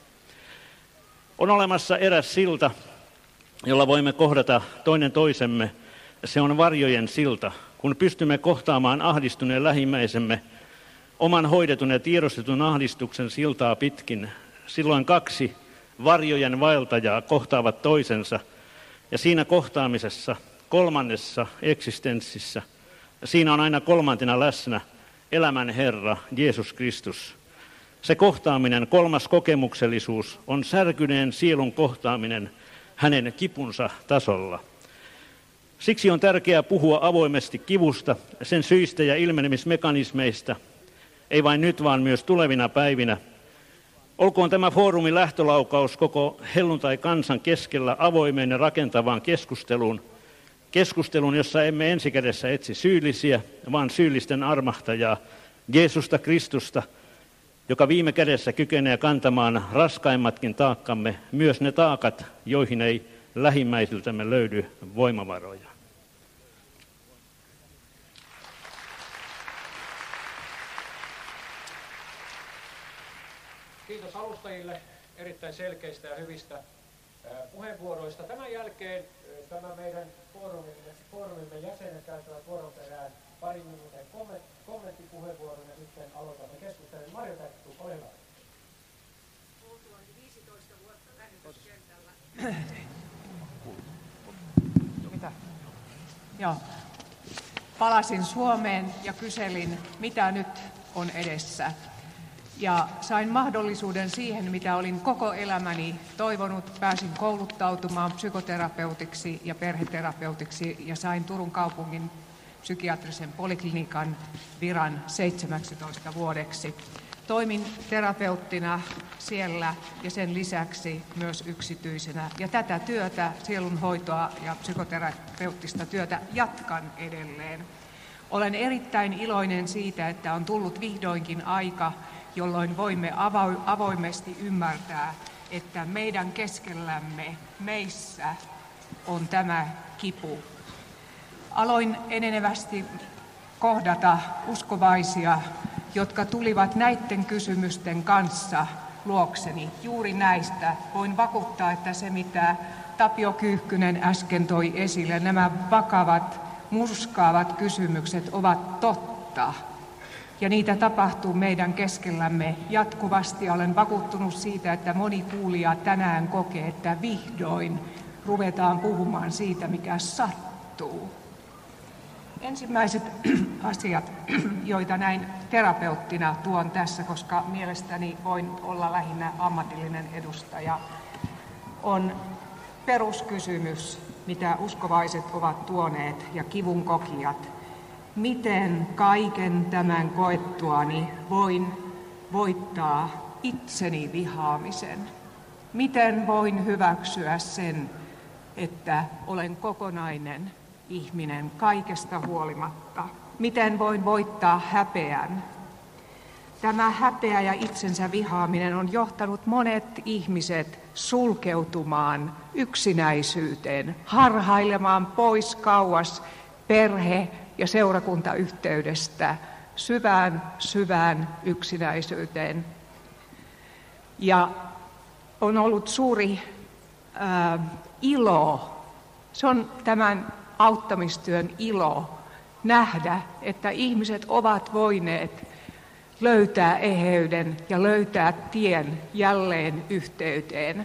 On olemassa eräs silta, jolla voimme kohdata toinen toisemme. Se on varjojen silta. Kun pystymme kohtaamaan ahdistuneen lähimmäisemme oman hoidetun ja tiedostetun ahdistuksen siltaa pitkin, silloin kaksi varjojen vaeltajaa kohtaavat toisensa, ja siinä kohtaamisessa, kolmannessa eksistenssissä, siinä on aina kolmantena läsnä elämän Herra, Jeesus Kristus. Se kohtaaminen, kolmas kokemuksellisuus, on särkyneen sielun kohtaaminen hänen kipunsa tasolla. Siksi on tärkeää puhua avoimesti kivusta, sen syistä ja ilmenemismekanismeista, ei vain nyt, vaan myös tulevina päivinä. Olkoon tämä foorumi lähtölaukaus koko helluntai-kansan keskellä avoimeen ja rakentavaan keskusteluun, keskustelun, jossa emme ensikädessä etsi syyllisiä, vaan syyllisten armahtajaa, Jeesusta Kristusta, joka viime kädessä kykenee kantamaan raskaimmatkin taakkamme, myös ne taakat, joihin ei lähimmäisiltämme löydy voimavaroja. Kiitos alustajille erittäin selkeistä ja hyvistä puheenvuoroista. Tämän jälkeen tämä meidän foorumimme, foorumimme jäsenet käyttävät vuoron perään parin minuutin kommenttipuheenvuoron ja sitten aloitamme keskustelun. Marja Terttu, ole hyvä. viisitoista vuotta lähetyskentällä. Mitä? Joo. Palasin Suomeen ja kyselin, mitä nyt on edessä. Ja sain mahdollisuuden siihen, mitä olin koko elämäni toivonut. Pääsin kouluttautumaan psykoterapeutiksi ja perheterapeutiksi ja sain Turun kaupungin psykiatrisen poliklinikan viran seitsemäksitoista vuodeksi. Toimin terapeuttina siellä ja sen lisäksi myös yksityisenä. Ja tätä työtä, sielunhoitoa ja psykoterapeuttista työtä jatkan edelleen. Olen erittäin iloinen siitä, että on tullut vihdoinkin aika, jolloin voimme avoimesti ymmärtää, että meidän keskellämme, meissä on tämä kipu. Aloin enenevästi kohdata uskovaisia, jotka tulivat näiden kysymysten kanssa luokseni. Juuri näistä voin vakuuttaa, että se mitä Tapio Kyyhkynen äsken toi esille, nämä vakavat, murskaavat kysymykset ovat totta. Ja niitä tapahtuu meidän keskellämme jatkuvasti. Olen vakuuttunut siitä, että moni kuulija tänään kokee, että vihdoin ruvetaan puhumaan siitä, mikä sattuu. Ensimmäiset asiat, joita näin terapeuttina tuon tässä, koska mielestäni voin olla lähinnä ammatillinen edustaja, on peruskysymys, mitä uskovaiset ovat tuoneet ja kivun kokijat. Miten kaiken tämän koettuani voin voittaa itseni vihaamisen? Miten voin hyväksyä sen, että olen kokonainen ihminen kaikesta huolimatta? Miten voin voittaa häpeän? Tämä häpeä ja itsensä vihaaminen on johtanut monet ihmiset sulkeutumaan yksinäisyyteen, harhailemaan pois kauas perhe- ja seurakuntayhteydestä syvään, syvään yksinäisyyteen. Ja on ollut suuri ää, ilo, se on tämän auttamistyön ilo, nähdä, että ihmiset ovat voineet löytää eheyden ja löytää tien jälleen yhteyteen.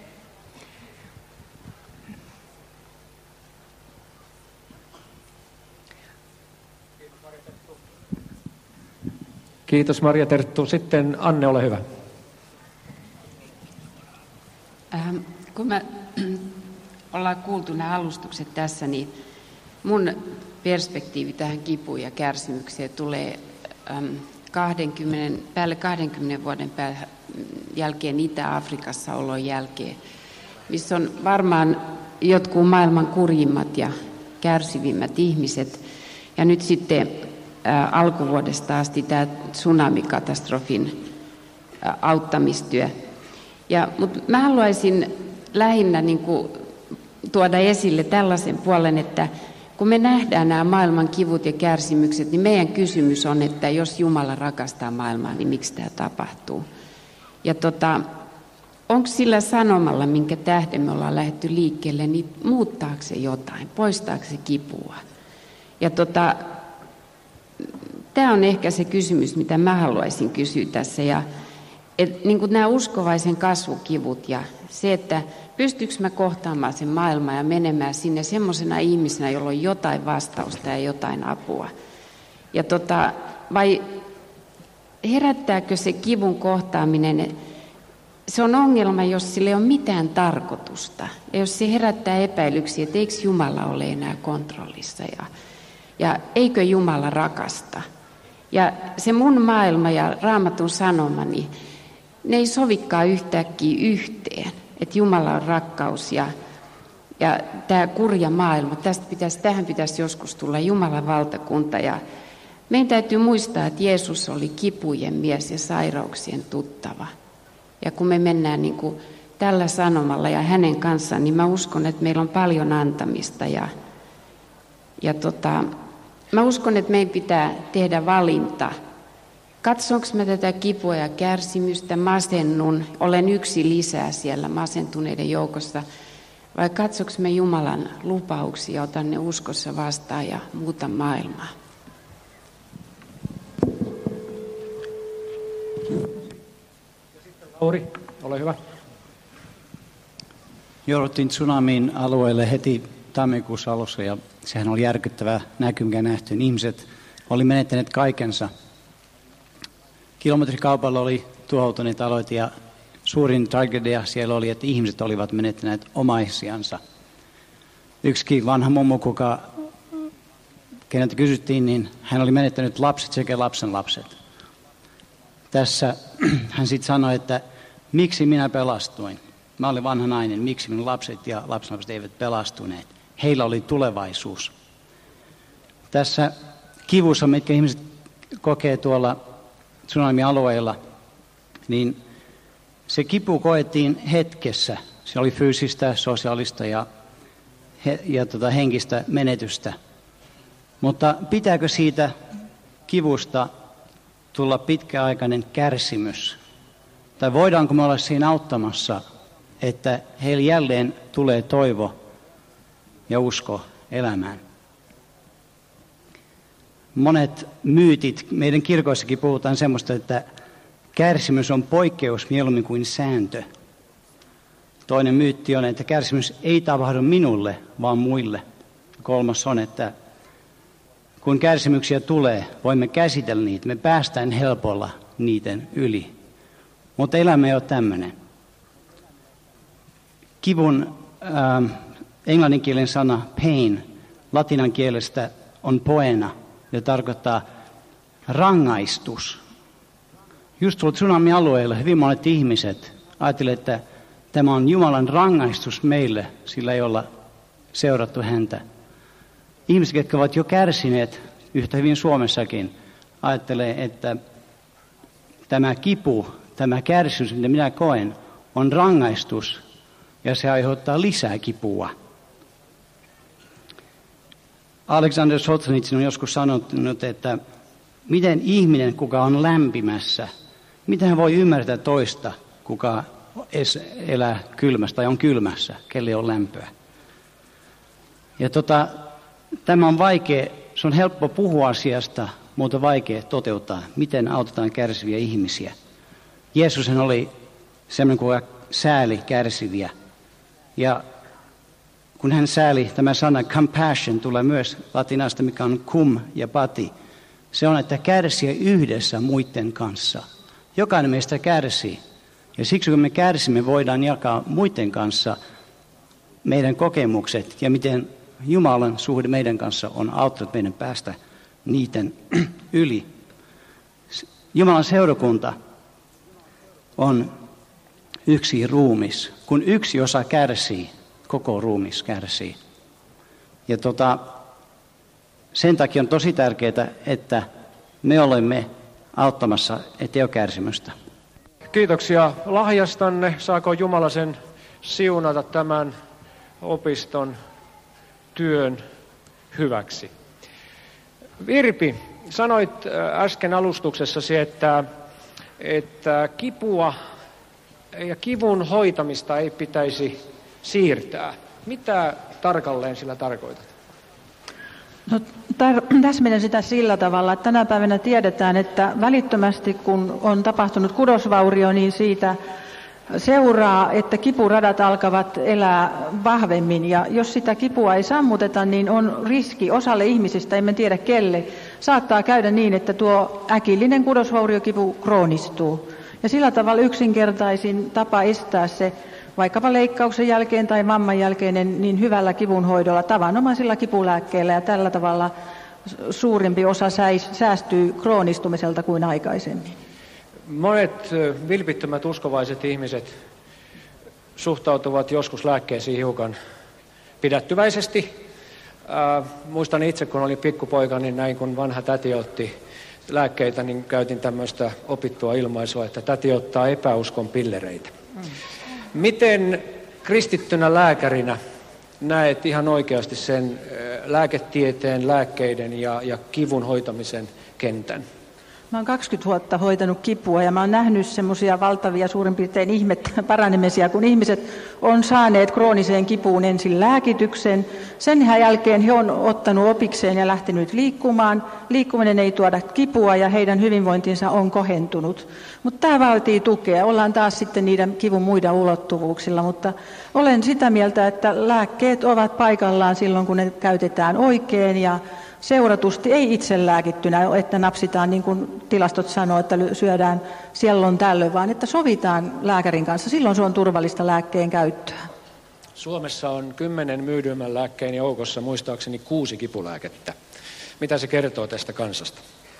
Kiitos Marja Terttu. Sitten Anne, ole hyvä. Ähm, kun me ollaan kuultu nämä alustukset tässä, niin mun perspektiivi tähän kipuun ja kärsimykseen tulee ähm, kaksikymmentä, päälle kahdenkymmenen vuoden jälkeen Itä-Afrikassa olon jälkeen, missä on varmaan jotkut maailman kurjimmat ja kärsivimmät ihmiset. Ja nyt sitten ää, alkuvuodesta asti tämä tsunamikatastrofin ää, auttamistyö. Ja, mutta mä haluaisin lähinnä niin kuin, tuoda esille tällaisen puolen, että kun me nähdään nämä maailman kivut ja kärsimykset, niin meidän kysymys on, että jos Jumala rakastaa maailmaa, niin miksi tämä tapahtuu? Ja tota, onko sillä sanomalla, minkä tähden me ollaan lähdetty liikkeelle, niin muuttaako se jotain, poistaako se kipua? Ja tota, tämä on ehkä se kysymys, mitä mä haluaisin kysyä tässä. Ja, et, niin kuin nämä uskovaisen kasvukivut ja se, että pystyykö mä kohtaamaan sen maailman ja menemään sinne semmoisena ihmisenä, jolla on jotain vastausta ja jotain apua. Ja tota, vai herättääkö se kivun kohtaaminen, se on ongelma, jos sillä ei ole mitään tarkoitusta. Ja jos se herättää epäilyksiä, että eikö Jumala ole enää kontrollissa ja, ja eikö Jumala rakasta. Ja se mun maailma ja Raamatun sanomani, ne ei sovikaan yhtäkkiä yhteen. Että Jumala on rakkaus ja, ja tämä kurja maailma, tästä pitäisi, tähän pitäisi joskus tulla Jumalan valtakunta. Ja meidän täytyy muistaa, että Jeesus oli kipujen mies ja sairauksien tuttava. Ja kun me mennään niin kuin tällä sanomalla ja hänen kanssaan, niin mä uskon, että meillä on paljon antamista. Ja, ja tota, mä uskon, että meidän pitää tehdä valinta. Katsonko mä tätä kipua ja kärsimystä, masennun, olen yksi lisää siellä masentuneiden joukossa, vai katsonko mä Jumalan lupauksia, otan ne uskossa vastaan ja muuta maailmaa? Lauri, ole hyvä. Jouduttiin tsunamin alueelle heti tammikuussa alussa ja sehän oli järkyttävä näky, mikä nähtiin. Ihmiset oli menettäneet kaikensa. Kilometrikaupalla oli tuhoutuneet alueet ja suurin tragedia siellä oli, että ihmiset olivat menettäneet omaisiansa. Yksikin vanha mummo, kuka, keneltä kysyttiin, niin hän oli menettänyt lapset sekä lapsen lapset. Tässä hän sitten sanoi, että miksi minä pelastuin? Mä olin vanha nainen, miksi minun lapset ja lapsenlapset eivät pelastuneet? Heillä oli tulevaisuus. Tässä kivussa, mitkä ihmiset kokee tuolla tsunami-alueella, niin se kipu koettiin hetkessä. Se oli fyysistä, sosiaalista ja, he, ja tota henkistä menetystä. Mutta pitääkö siitä kivusta tulla pitkäaikainen kärsimys? Tai voidaanko me olla siinä auttamassa, että heille jälleen tulee toivo ja usko elämään? Monet myytit, meidän kirkoissakin puhutaan semmoista, että kärsimys on poikkeus mieluummin kuin sääntö. Toinen myytti on, että kärsimys ei tapahdu minulle, vaan muille. Kolmas on, että kun kärsimyksiä tulee, voimme käsitellä niitä. Me päästään helpolla niiden yli. Mutta elämä ei ole tämmöinen. Kivun äh, englanninkielen sana pain latinan kielestä on poena, ja tarkoittaa rangaistus. Just tuolla tsunami-alueella hyvin monet ihmiset ajattelevat, että tämä on Jumalan rangaistus meille, sillä ei olla seurattu häntä. Ihmiset, jotka ovat jo kärsineet, yhtä hyvin Suomessakin, ajattelee, että tämä kipu, tämä kärsimys, mitä minä koen, on rangaistus ja se aiheuttaa lisää kipua. Alexander Solzhenitsyn on joskus sanonut, että miten ihminen, kuka on lämpimässä, miten hän voi ymmärtää toista, kuka elää kylmässä tai on kylmässä, kelle on lämpöä. Ja tota, tämä on vaikea, se on helppo puhua asiasta, mutta vaikea toteuttaa, miten autetaan kärsiviä ihmisiä. Jeesushan oli semmoinen, kuka sääli kärsiviä. Ja kun hän sääli, tämä sana compassion tulee myös latinasta, mikä on cum ja pati. Se on, että kärsiä yhdessä muiden kanssa. Jokainen meistä kärsii. Ja siksi kun me kärsimme, voidaan jakaa muiden kanssa meidän kokemukset ja miten Jumalan suhde meidän kanssa on auttanut meidän päästä niiden yli. Jumalan seurakunta on yksi ruumis. Kun yksi osa kärsii, koko ruumis kärsii. Ja tota, sen takia on tosi tärkeää, että me olemme auttamassa, ettei ole kärsimystä. Kiitoksia lahjastanne. Saako Jumala sen siunata tämän opiston työn hyväksi? Virpi, sanoit äsken alustuksessasi, että, että kipua ja kivun hoitamista ei pitäisi siirtää. Mitä tarkalleen sillä tarkoitat? No, tar- täsmennän sitä sillä tavalla, että tänä päivänä tiedetään, että välittömästi kun on tapahtunut kudosvaurio, niin siitä seuraa, että kipuradat alkavat elää vahvemmin. Ja jos sitä kipua ei sammuteta, niin on riski osalle ihmisistä, emme tiedä kelle, saattaa käydä niin, että tuo äkillinen kudosvauriokipu kroonistuu. Ja sillä tavalla yksinkertaisin tapa estää se vaikkapa leikkauksen jälkeen tai vamman jälkeinen niin hyvällä kivunhoidolla, tavanomaisilla kipulääkkeillä, ja tällä tavalla suurempi osa säästyy kroonistumiselta kuin aikaisemmin. Monet vilpittömät uskovaiset ihmiset suhtautuvat joskus lääkkeisiin hiukan pidättyväisesti. Äh, muistan itse, kun olin pikkupoika, niin näin kun vanha täti otti lääkkeitä, niin käytin tämmöistä opittua ilmaisua, että täti ottaa epäuskon pillereitä. Mm. Miten kristittynä lääkärinä näet ihan oikeasti sen lääketieteen, lääkkeiden ja, ja kivun hoitamisen kentän? Mä oon kaksikymmentä vuotta hoitanut kipua ja mä oon nähnyt semmoisia valtavia suurin piirtein ihmettä paranemisia, kun ihmiset on saaneet krooniseen kipuun ensin lääkityksen. Sen jälkeen he on ottanut opikseen ja lähtenyt liikkumaan. Liikkuminen ei tuoda kipua ja heidän hyvinvointinsa on kohentunut. Mutta tämä vaatii tukea. Ollaan taas sitten niiden kivun muida ulottuvuuksilla, mutta olen sitä mieltä, että lääkkeet ovat paikallaan silloin, kun ne käytetään oikein ja seuratusti, ei itse lääkittynä, että napsitaan, niin kuin tilastot sanoo, että syödään sielloin tällöin, vaan että sovitaan lääkärin kanssa. Silloin se on turvallista lääkkeen käyttöä. Suomessa on kymmenen myydymän lääkkeen joukossa muistaakseni kuusi kipulääkettä. Mitä se kertoo tästä kansasta?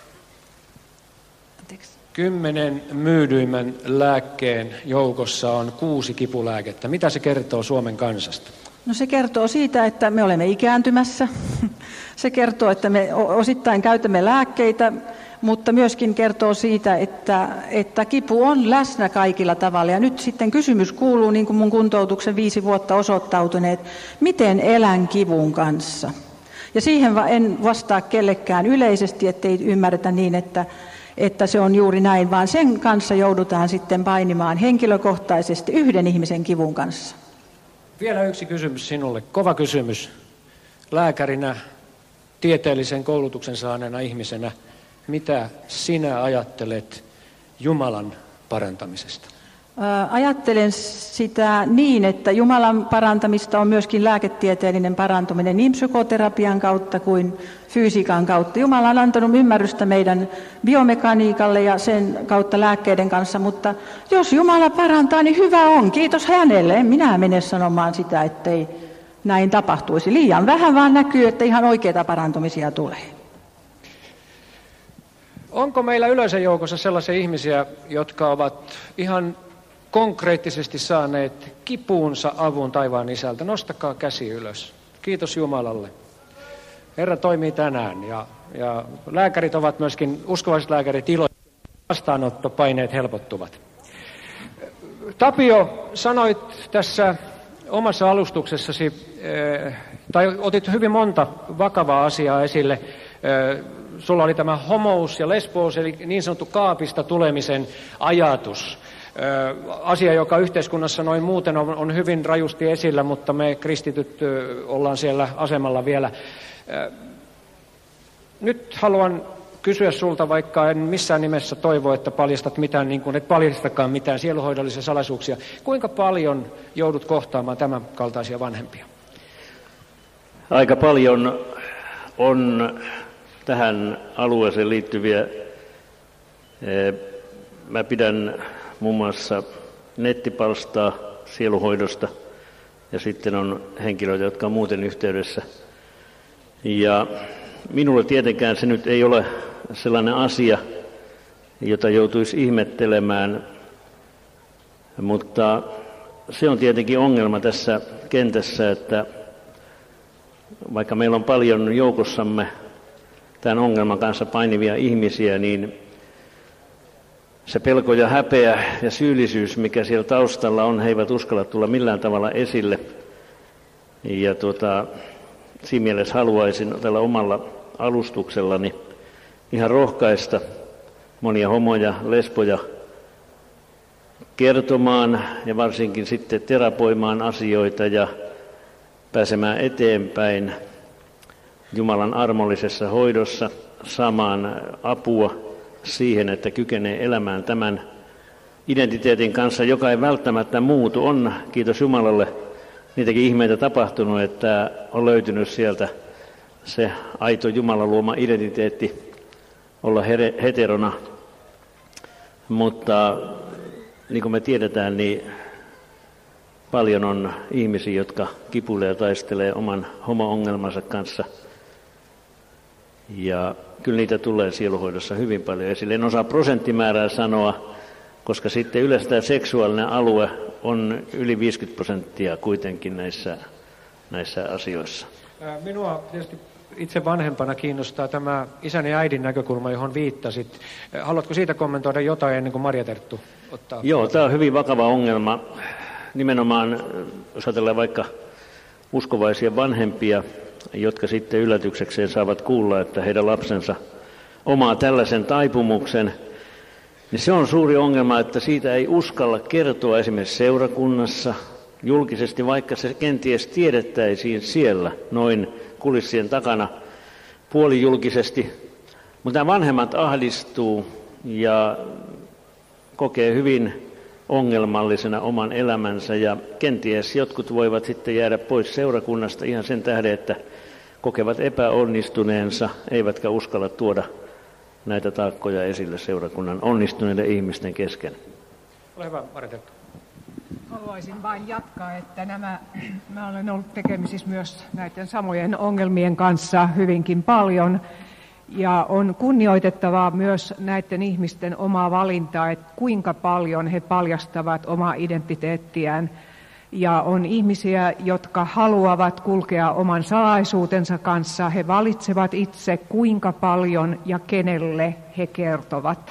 Anteeksi. Kymmenen myydymän lääkkeen joukossa on kuusi kipulääkettä. Mitä se kertoo Suomen kansasta? No se kertoo siitä, että me olemme ikääntymässä. Se kertoo, että me osittain käytämme lääkkeitä, mutta myöskin kertoo siitä, että, että kipu on läsnä kaikilla tavalla. Ja nyt sitten kysymys kuuluu, niin kuin mun kuntoutuksen viisi vuotta osoittautuneet, miten elän kivun kanssa. Ja siihen en vastaa kellekään yleisesti, ettei ymmärretä niin, että, että se on juuri näin, vaan sen kanssa joudutaan sitten painimaan henkilökohtaisesti yhden ihmisen kivun kanssa. Vielä yksi kysymys sinulle, kova kysymys. Lääkärinä, tieteellisen koulutuksen saaneena ihmisenä, mitä sinä ajattelet Jumalan parantamisesta? Ajattelen sitä niin, että Jumalan parantamista on myöskin lääketieteellinen parantuminen niin psykoterapian kautta kuin fysiikan kautta. Jumala on antanut ymmärrystä meidän biomekaniikalle ja sen kautta lääkkeiden kanssa, mutta jos Jumala parantaa, niin hyvä on. Kiitos hänelle. En minä mene sanomaan sitä, ettei näin tapahtuisi. Liian vähän vaan näkyy, että ihan oikeita parantumisia tulee. Onko meillä yleisön joukossa sellaisia ihmisiä, jotka ovat ihan konkreettisesti saaneet kipuunsa avun taivaan isältä? Nostakaa käsi ylös. Kiitos Jumalalle. Herra toimii tänään ja, ja lääkärit ovat myöskin, uskovaiset lääkärit iloisia, vastaanottopaineet helpottuvat. Tapio, sanoit tässä omassa alustuksessasi, tai otit hyvin monta vakavaa asiaa esille. Sulla oli tämä homous ja lesbous, eli niin sanottu kaapista tulemisen ajatus. Asia, joka yhteiskunnassa noin muuten on, on hyvin rajusti esillä, mutta me kristityt ollaan siellä asemalla vielä. Nyt haluan kysyä sulta, vaikka en missään nimessä toivo, että paljastat mitään, niin kuin et paljastakaan mitään sieluhoidollisia salaisuuksia. Kuinka paljon joudut kohtaamaan tämän kaltaisia vanhempia? Aika paljon on tähän alueeseen liittyviä. Mä pidän muun muassa nettipalstaa sieluhoidosta ja sitten on henkilöitä, jotka on muuten yhteydessä. Ja minulle tietenkään se nyt ei ole sellainen asia, jota joutuisi ihmettelemään, mutta se on tietenkin ongelma tässä kentässä, että vaikka meillä on paljon joukossamme tämän ongelman kanssa painivia ihmisiä, niin se pelko ja häpeä ja syyllisyys, mikä siellä taustalla on, he eivät uskalla tulla millään tavalla esille. Ja tuota, siinä mielessä haluaisin tällä omalla alustuksellani ihan rohkaista monia homoja, lesboja kertomaan ja varsinkin sitten terapoimaan asioita ja pääsemään eteenpäin Jumalan armollisessa hoidossa, saamaan apua siihen, että kykenee elämään tämän identiteetin kanssa, joka ei välttämättä muutu. On, kiitos Jumalalle, niitäkin ihmeitä tapahtunut, että on löytynyt sieltä se aito Jumalan luoma identiteetti olla heterona. Mutta niin kuin me tiedetään, niin paljon on ihmisiä, jotka kipuilee ja taistelee oman homo-ongelmansa kanssa. Ja kyllä niitä tulee sieluhoidossa hyvin paljon esille. En osaa prosenttimäärää sanoa, koska sitten yleensä tämä seksuaalinen alue on yli viisikymmentä prosenttia kuitenkin näissä, näissä asioissa. Minua tietysti itse vanhempana kiinnostaa tämä isän ja äidin näkökulma, johon viittasit. Haluatko siitä kommentoida jotain ennen kuin Marja Terttu ottaa? Joo, tämä on hyvin vakava ongelma. nimenomaan, jos ajatellaan vaikka uskovaisia vanhempia, jotka sitten yllätyksekseen saavat kuulla, että heidän lapsensa omaa tällaisen taipumuksen, niin se on suuri ongelma, että siitä ei uskalla kertoa esimerkiksi seurakunnassa julkisesti, vaikka se kenties tiedettäisiin siellä noin kulissien takana puolijulkisesti. Mutta vanhemmat ahdistuu ja kokee hyvin ongelmallisena oman elämänsä ja kenties jotkut voivat sitten jäädä pois seurakunnasta ihan sen tähden, että kokevat epäonnistuneensa, eivätkä uskalla tuoda näitä taakkoja esille seurakunnan onnistuneiden ihmisten kesken. Ole hyvä, Mari-Terttu. Haluaisin vain jatkaa, että nämä, mä olen ollut tekemisissä myös näiden samojen ongelmien kanssa hyvinkin paljon. Ja on kunnioitettavaa myös näiden ihmisten omaa valintaa, että kuinka paljon he paljastavat omaa identiteettiään. Ja on ihmisiä, jotka haluavat kulkea oman salaisuutensa kanssa. He valitsevat itse, kuinka paljon ja kenelle he kertovat.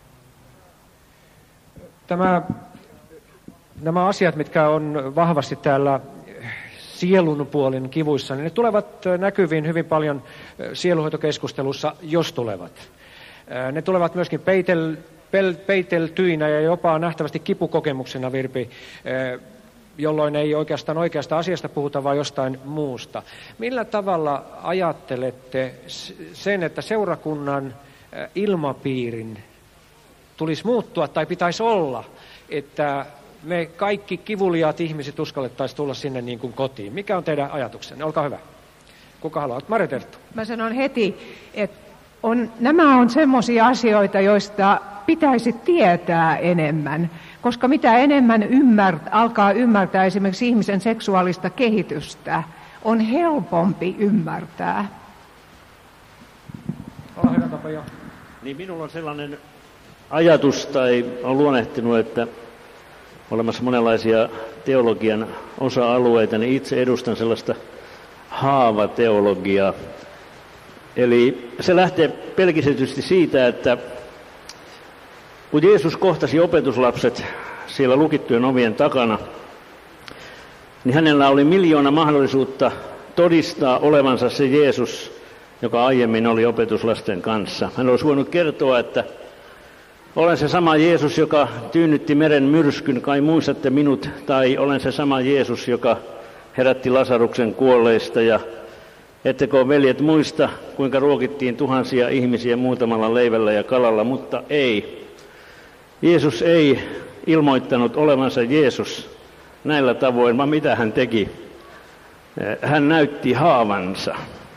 Tämä, nämä asiat, mitkä on vahvasti täällä sielun puolen kivuissa, niin ne tulevat näkyviin hyvin paljon sieluhoitokeskustelussa, jos tulevat. Ne tulevat myöskin peitel, pel, peiteltyinä ja jopa nähtävästi kipukokemuksena, Virpi, jolloin ei oikeastaan oikeasta asiasta puhuta, vaan jostain muusta. Millä tavalla ajattelette sen, että seurakunnan ilmapiirin tulisi muuttua tai pitäisi olla, että me kaikki kivuliaat ihmiset uskallettaisiin tulla sinne niin kuin kotiin? Mikä on teidän ajatuksenne? Olkaa hyvä. Kuka haluaa? Mari-Terttu. Mä sanon heti, että on, nämä on semmoisia asioita, joista pitäisi tietää enemmän. Koska mitä enemmän ymmärт, alkaa ymmärtää esimerkiksi ihmisen seksuaalista kehitystä, on helpompi ymmärtää. Ole hyvä, Tapaja. Niin minulla on sellainen ajatus tai on luonnehtinut, että olemassa monenlaisia teologian osa-alueita, niin itse edustan sellaista haavateologiaa. Eli se lähtee pelkistetysti siitä, että kun Jeesus kohtasi opetuslapset siellä lukittujen ovien takana, niin hänellä oli miljoona mahdollisuutta todistaa olevansa se Jeesus, joka aiemmin oli opetuslasten kanssa. Hän olisi voinut kertoa, että olen se sama Jeesus, joka tyynnytti meren myrskyn, kai muistatte minut, tai olen se sama Jeesus, joka herätti Lasaruksen kuolleista, ja ettekö veljet muista, kuinka ruokittiin tuhansia ihmisiä muutamalla leivällä ja kalalla, mutta ei. Jeesus ei ilmoittanut olevansa Jeesus näillä tavoin, vaan mitä hän teki? Hän näytti haavansa.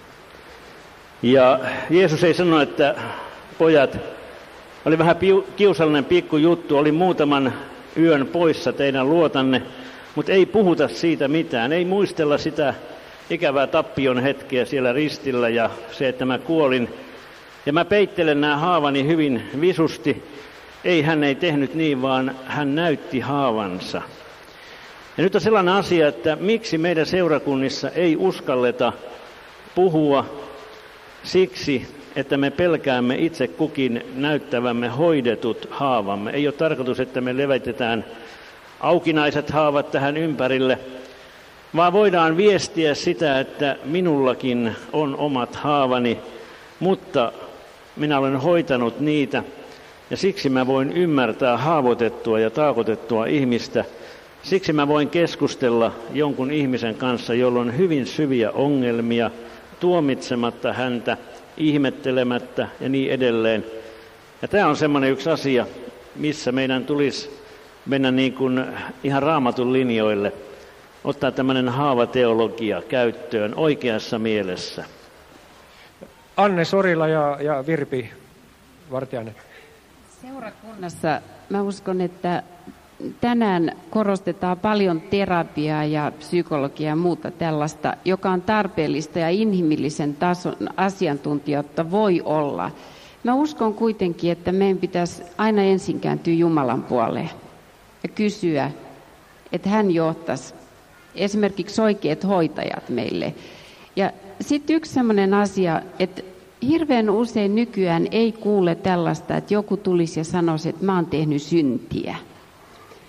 Ja Jeesus ei sano, että pojat, oli vähän kiusallinen pikkujuttu, oli muutaman yön poissa teidän luotanne, mutta ei puhuta siitä mitään, ei muistella sitä ikävää tappion hetkeä siellä ristillä ja se, että mä kuolin. Ja mä peittelen nämä haavani hyvin visusti. Ei, hän ei tehnyt niin, vaan hän näytti haavansa. Ja nyt on sellainen asia, että miksi meidän seurakunnissa ei uskalleta puhua siksi, että me pelkäämme itse kukin näyttävämme hoidetut haavamme. Ei ole tarkoitus, että me levitetään aukinaiset haavat tähän ympärille, vaan voidaan viestiä sitä, että minullakin on omat haavani, mutta minä olen hoitanut niitä ja siksi mä voin ymmärtää haavoitettua ja taakotettua ihmistä. Siksi mä voin keskustella jonkun ihmisen kanssa, jolla on hyvin syviä ongelmia, tuomitsematta häntä, ihmettelemättä ja niin edelleen. Ja tämä on semmoinen yksi asia, missä meidän tulisi mennä niin kuin ihan Raamatun linjoille, ottaa tämmöinen haavateologia käyttöön oikeassa mielessä. Anne Sorila ja, ja Virpi Vartiainen. Seurakunnassa mä uskon, että tänään korostetaan paljon terapiaa ja psykologiaa ja muuta tällaista, joka on tarpeellista ja inhimillisen tason asiantuntijoita voi olla. Mä uskon kuitenkin, että meidän pitäisi aina ensin kääntyä Jumalan puoleen ja kysyä, että hän johtaisi esimerkiksi oikeat hoitajat meille. Ja sitten yksi sellainen asia, että hirveän usein nykyään ei kuule tällaista, että joku tulisi ja sanoisi, että mä oon tehnyt syntiä.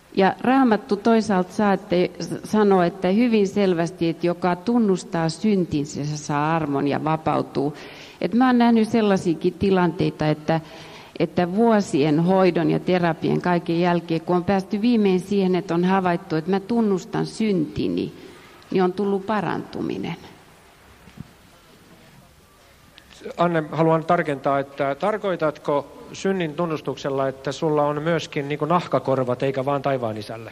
Ja Raamattu toisaalta saatte sanoa, että hyvin selvästi, että joka tunnustaa syntinsä, se saa armon ja vapautuu. Et mä oon nähnyt sellaisiakin tilanteita, että, että vuosien hoidon ja terapian kaiken jälkeen, kun on päästy viimein siihen, että on havaittu, että mä tunnustan syntini, niin on tullut parantuminen. Anne, haluan tarkentaa, että tarkoitatko synnin tunnustuksella, että sulla on myöskin niin kuin nahkakorvat eikä vaan taivaan isälle?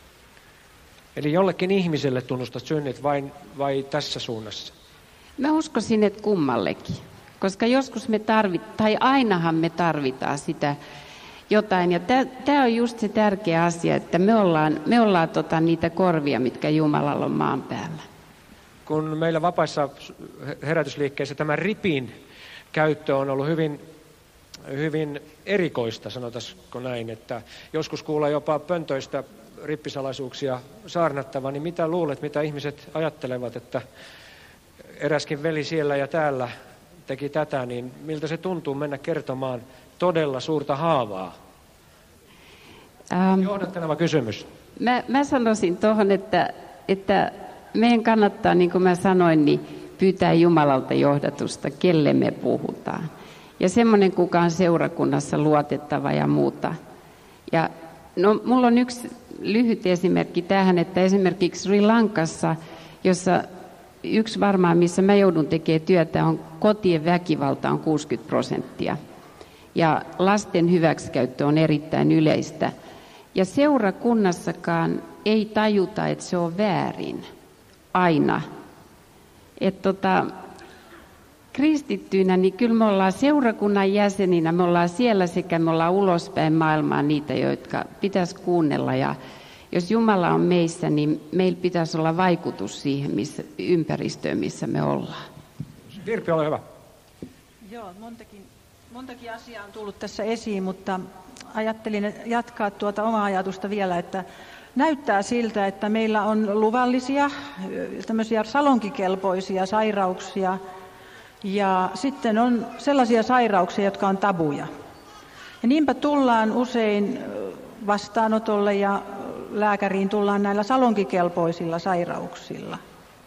Eli jollekin ihmiselle tunnustat synnit vai, vai tässä suunnassa? Mä uskoisin, että kummallekin, koska joskus me tarvitaan, tai ainahan me tarvitaan sitä jotain. Ja tämä on just se tärkeä asia, että me ollaan, me ollaan tota niitä korvia, mitkä Jumalalla on maan päällä. Kun meillä vapaissa herätysliikkeissä tämä ripin käyttö on ollut hyvin, hyvin erikoista, sanotaanko näin, että joskus kuulee jopa pöntöistä rippisalaisuuksia saarnattavan, niin mitä luulet, mitä ihmiset ajattelevat, että eräskin veli siellä ja täällä teki tätä, niin miltä se tuntuu mennä kertomaan todella suurta haavaa? Ähm, Johdatteleva kysymys. Mä, mä sanoisin tuohon, että, että meidän kannattaa, niin kuin mä sanoin, niin pyytää Jumalalta johdatusta, kelle me puhutaan. Ja semmoinen, kuka on seurakunnassa luotettava ja muuta. Ja no, mulla on yksi lyhyt esimerkki tähän, että esimerkiksi Sri Lankassa, jossa yksi varmaan, missä mä joudun tekemään työtä, on kotien väkivalta on kuusikymmentä prosenttia. Ja lasten hyväksikäyttö on erittäin yleistä. Ja seurakunnassakaan ei tajuta, että se on väärin aina. Että tota, kristittyinä, niin kyllä me ollaan seurakunnan jäseninä, me ollaan siellä sekä me ollaan ulospäin maailmaan niitä, jotka pitäisi kuunnella. Ja jos Jumala on meissä, niin meillä pitäisi olla vaikutus siihen missä, ympäristöön, missä me ollaan. Virpi, ole hyvä. Joo, montakin, montakin asiaa on tullut tässä esiin, mutta ajattelin jatkaa tuota omaa ajatusta vielä, että näyttää siltä, että meillä on luvallisia, tämmöisiä salonkikelpoisia sairauksia ja sitten on sellaisia sairauksia, jotka on tabuja. Ja niinpä tullaan usein vastaanotolle ja lääkäriin tullaan näillä salonkikelpoisilla sairauksilla.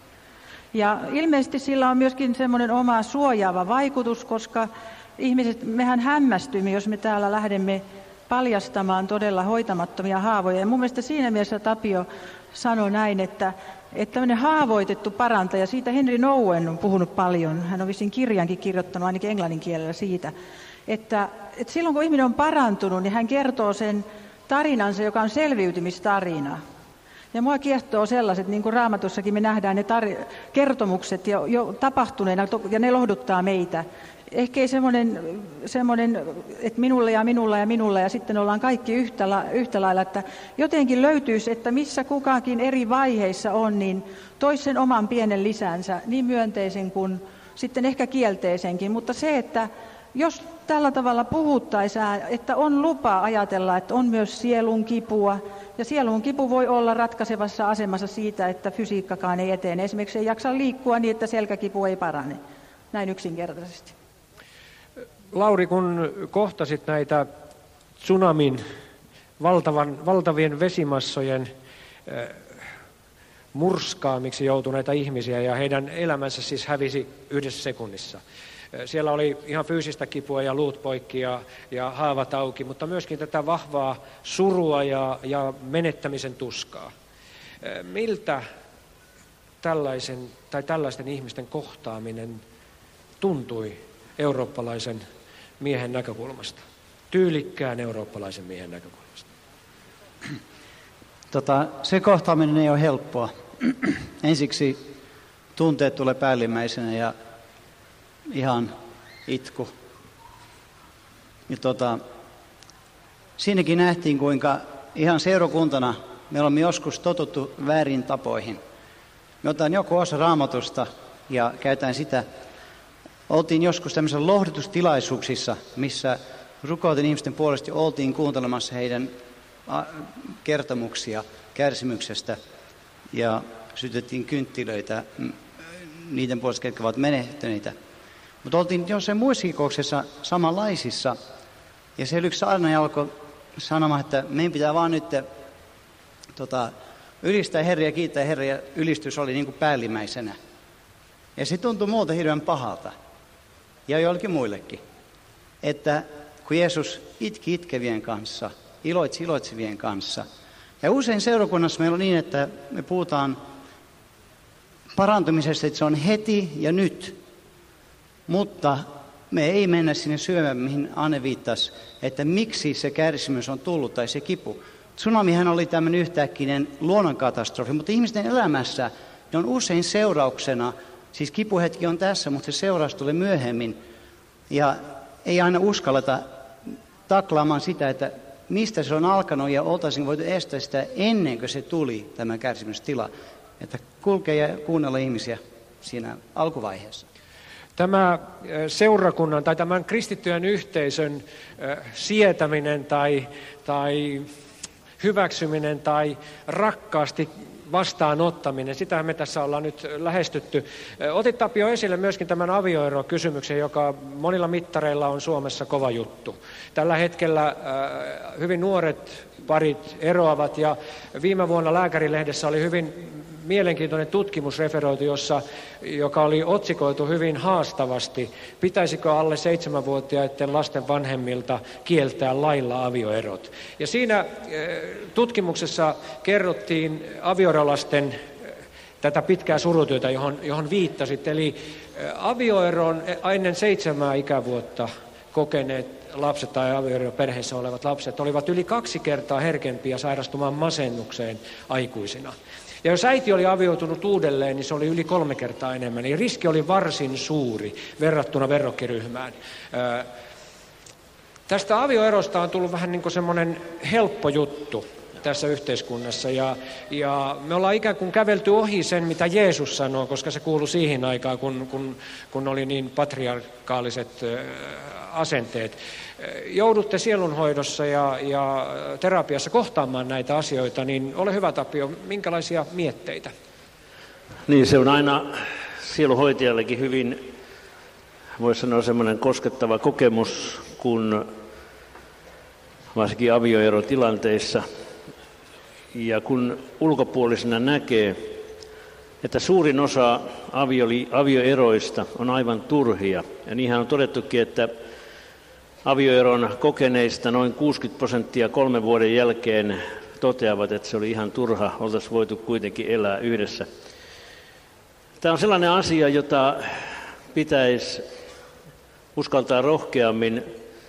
Ja ilmeisesti sillä on myöskin semmoinen oma suojaava vaikutus, koska ihmiset, mehän hämmästymme, jos me täällä lähdemme paljastamaan todella hoitamattomia haavoja. Ja mun mielestä siinä mielessä Tapio sanoi näin, että, että tämmöinen haavoitettu parantaja, siitä Henry Nouwen on puhunut paljon, hän on vissiin kirjankin kirjoittanut ainakin englannin kielellä siitä, että, että silloin kun ihminen on parantunut, niin hän kertoo sen tarinansa, joka on selviytymistarina. Ja mua kiehtoo sellaiset, niin kuin Raamatussakin me nähdään ne tar- kertomukset jo, jo tapahtuneena, ja ne lohduttaa meitä. Ehkä ei semmoinen, semmoinen, että minulla ja minulla ja minulla ja sitten ollaan kaikki yhtä, la, yhtä lailla, että jotenkin löytyisi, että missä kukakin eri vaiheissa on, niin toisi sen oman pienen lisänsä, niin myönteisen kuin sitten ehkä kielteisenkin. Mutta se, että jos tällä tavalla puhuttaisiin, että on lupa ajatella, että on myös sielun kipua, ja sielun kipu voi olla ratkaisevassa asemassa siitä, että fysiikkakaan ei etene. Esimerkiksi ei jaksa liikkua niin, että selkäkipu ei parane. Näin yksinkertaisesti. Lauri, kun kohtasit näitä tsunamin valtavan, valtavien vesimassojen äh, murskaamiksi joutuneita ihmisiä ja heidän elämänsä siis hävisi yhdessä sekunnissa. Siellä oli ihan fyysistä kipua ja luut poikki ja, ja haavat auki, mutta myöskin tätä vahvaa surua ja, ja menettämisen tuskaa. Miltä tällaisen, tai tällaisten ihmisten kohtaaminen tuntui eurooppalaisen miehen näkökulmasta? Tyylikkään eurooppalaisen miehen näkökulmasta. Tota, se kohtaaminen ei ole helppoa. Ensiksi tunteet tulee päällimmäisenä ja ihan itku. Ja tota, siinäkin nähtiin, kuinka ihan seurakuntana me olemme joskus totuttu väärin tapoihin. Me otan joku osa Raamatusta ja käytän sitä. Oltiin joskus tämmöisissä lohdutustilaisuuksissa, missä rukoiltiin ihmisten puolesta oltiin kuuntelemassa heidän kertomuksia kärsimyksestä ja sytyttiin kynttilöitä niiden puolesta, jotka ovat menehtyneitä. Mutta oltiin jossain muissakin kokouksissa samanlaisissa, ja se yksi saarnaaja alkoi sanomaan, että meidän pitää vaan nyt tota, ylistää Herraa ja kiittää Herraa, ja ylistys oli niin kuin päällimmäisenä. Ja se tuntui muuta hirveän pahalta, ja jollekin muillekin, että kun Jeesus itki itkevien kanssa, iloitsi iloitsevien kanssa. Ja usein seurakunnassa meillä on niin, että me puhutaan parantumisesta, että se on heti ja nyt. Mutta me ei mennä sinne syömään, mihin Anne viittasi, että miksi se kärsimys on tullut tai se kipu. Tsunamihan oli tämmöinen yhtäkkinen luonnonkatastrofi, mutta ihmisten elämässä ne on usein seurauksena, siis kipuhetki on tässä, mutta se seuraus tulee myöhemmin. Ja ei aina uskalleta taklaamaan sitä, että mistä se on alkanut ja oltaisiin voitu estää sitä ennen kuin se tuli, tämä kärsimystila. Että kulkee ja kuunnella ihmisiä siinä alkuvaiheessa. Tämä seurakunnan tai tämän kristittyjen yhteisön sietäminen tai, tai hyväksyminen tai rakkaasti vastaanottaminen, sitähän me tässä ollaan nyt lähestytty. Otit Tapio esille myöskin tämän avioerokysymyksen, joka monilla mittareilla on Suomessa kova juttu. Tällä hetkellä hyvin nuoret parit eroavat ja viime vuonna Lääkärilehdessä oli hyvin mielenkiintoinen tutkimus referoitu, jossa, joka oli otsikoitu hyvin haastavasti. Pitäisikö alle seitsemänvuotiaiden lasten vanhemmilta kieltää lailla avioerot? Ja siinä tutkimuksessa kerrottiin avioerolasten tätä pitkää surutyötä, johon, johon viittasit. Eli avioeron ennen seitsemää ikävuotta kokeneet lapset tai avioeroperheessä olevat lapset olivat yli kaksi kertaa herkempiä sairastumaan masennukseen aikuisina. Ja jos äiti oli avioitunut uudelleen, niin se oli yli kolme kertaa enemmän. Eli riski oli varsin suuri verrattuna verrokkiryhmään. Tästä avioerosta on tullut vähän niin kuin semmoinen helppo juttu tässä yhteiskunnassa. Ja, ja me ollaan ikään kuin kävelty ohi sen, mitä Jeesus sanoo, koska se kuului siihen aikaan, kun, kun, kun oli niin patriarkaaliset asenteet. Joudutte sielunhoidossa ja, ja terapiassa kohtaamaan näitä asioita, niin ole hyvä Tapio, minkälaisia mietteitä? Niin, se on aina sielunhoitajallekin hyvin, voisi sanoa, semmoinen koskettava kokemus, kun varsinkin avioerotilanteissa ja kun ulkopuolisena näkee, että suurin osa avioli, avioeroista on aivan turhia. Ja niinhän on todettukin, että avioeron kokeneista noin kuusikymmentä prosenttia kolmen vuoden jälkeen toteavat, että se oli ihan turha, oltaisiin voitu kuitenkin elää yhdessä. Tämä on sellainen asia, jota pitäisi uskaltaa rohkeammin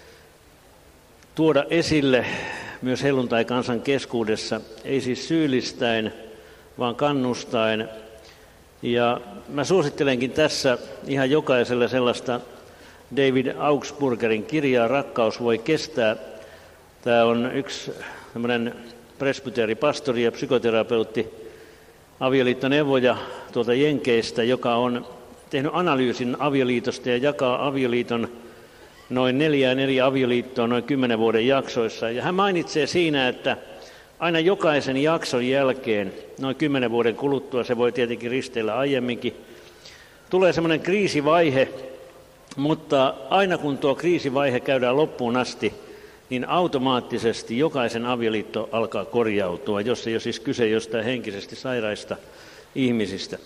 tuoda esille myös helluntai-kansan keskuudessa, ei siis syyllistäen, vaan kannustaen. Ja mä suosittelenkin tässä ihan jokaiselle sellaista David Augsburgerin kirjaa Rakkaus voi kestää. Tämä on yksi tämmöinen presbyteeripastori ja psykoterapeutti, avioliittoneuvoja tuolta Jenkeistä, joka on tehnyt analyysin avioliitosta ja jakaa avioliiton noin neljään eri avioliittoon noin kymmenen vuoden jaksoissa. Ja hän mainitsee siinä, että aina jokaisen jakson jälkeen, noin kymmenen vuoden kuluttua, se voi tietenkin risteillä aiemminkin, tulee semmoinen kriisivaihe, mutta aina kun tuo kriisivaihe käydään loppuun asti, niin automaattisesti jokaisen avioliitto alkaa korjautua, jos ei ole siis kyse jostain henkisesti sairaista ihmisistä.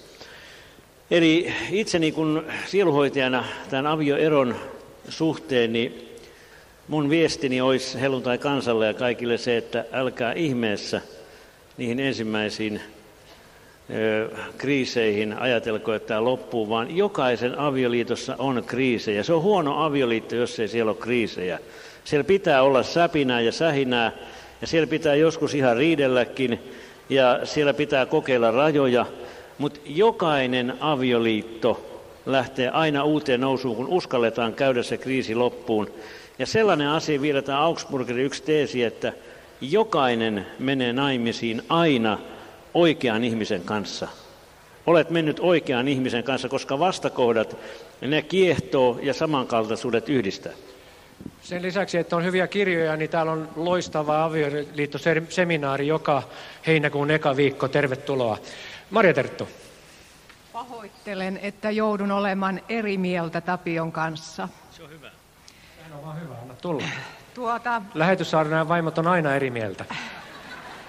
Eli itseni kun sielunhoitajana tämän avioeron suhteen, niin mun viestini olisi helluntai-kansalle ja kaikille se, että älkää ihmeessä niihin ensimmäisiin ö, kriiseihin ajatelko, että tämä loppuu, vaan jokaisen avioliitossa on kriisejä. Se on huono avioliitto, jos ei siellä ole kriisejä. Siellä pitää olla säpinää ja sähinää, ja siellä pitää joskus ihan riidelläkin, ja siellä pitää kokeilla rajoja, mutta jokainen avioliitto lähtee aina uuteen nousuun, kun uskalletaan käydä se kriisi loppuun. Ja sellainen asia vielä tämä Augsburgerin yksi teesi, että jokainen menee naimisiin aina oikean ihmisen kanssa. Olet mennyt oikean ihmisen kanssa, koska vastakohdat, ne kiehtoo ja samankaltaisuudet yhdistää. Sen lisäksi, että on hyviä kirjoja, niin täällä on loistava avioliittoseminaari joka heinäkuun eka viikko. Tervetuloa. Marja Terttu. Pahoittelen, että joudun olemaan eri mieltä Tapion kanssa. Se on hyvä. Sehän on vaan hyvä, anna tulla. Tuota... Lähetyssaarnaajan vaimot on aina eri mieltä.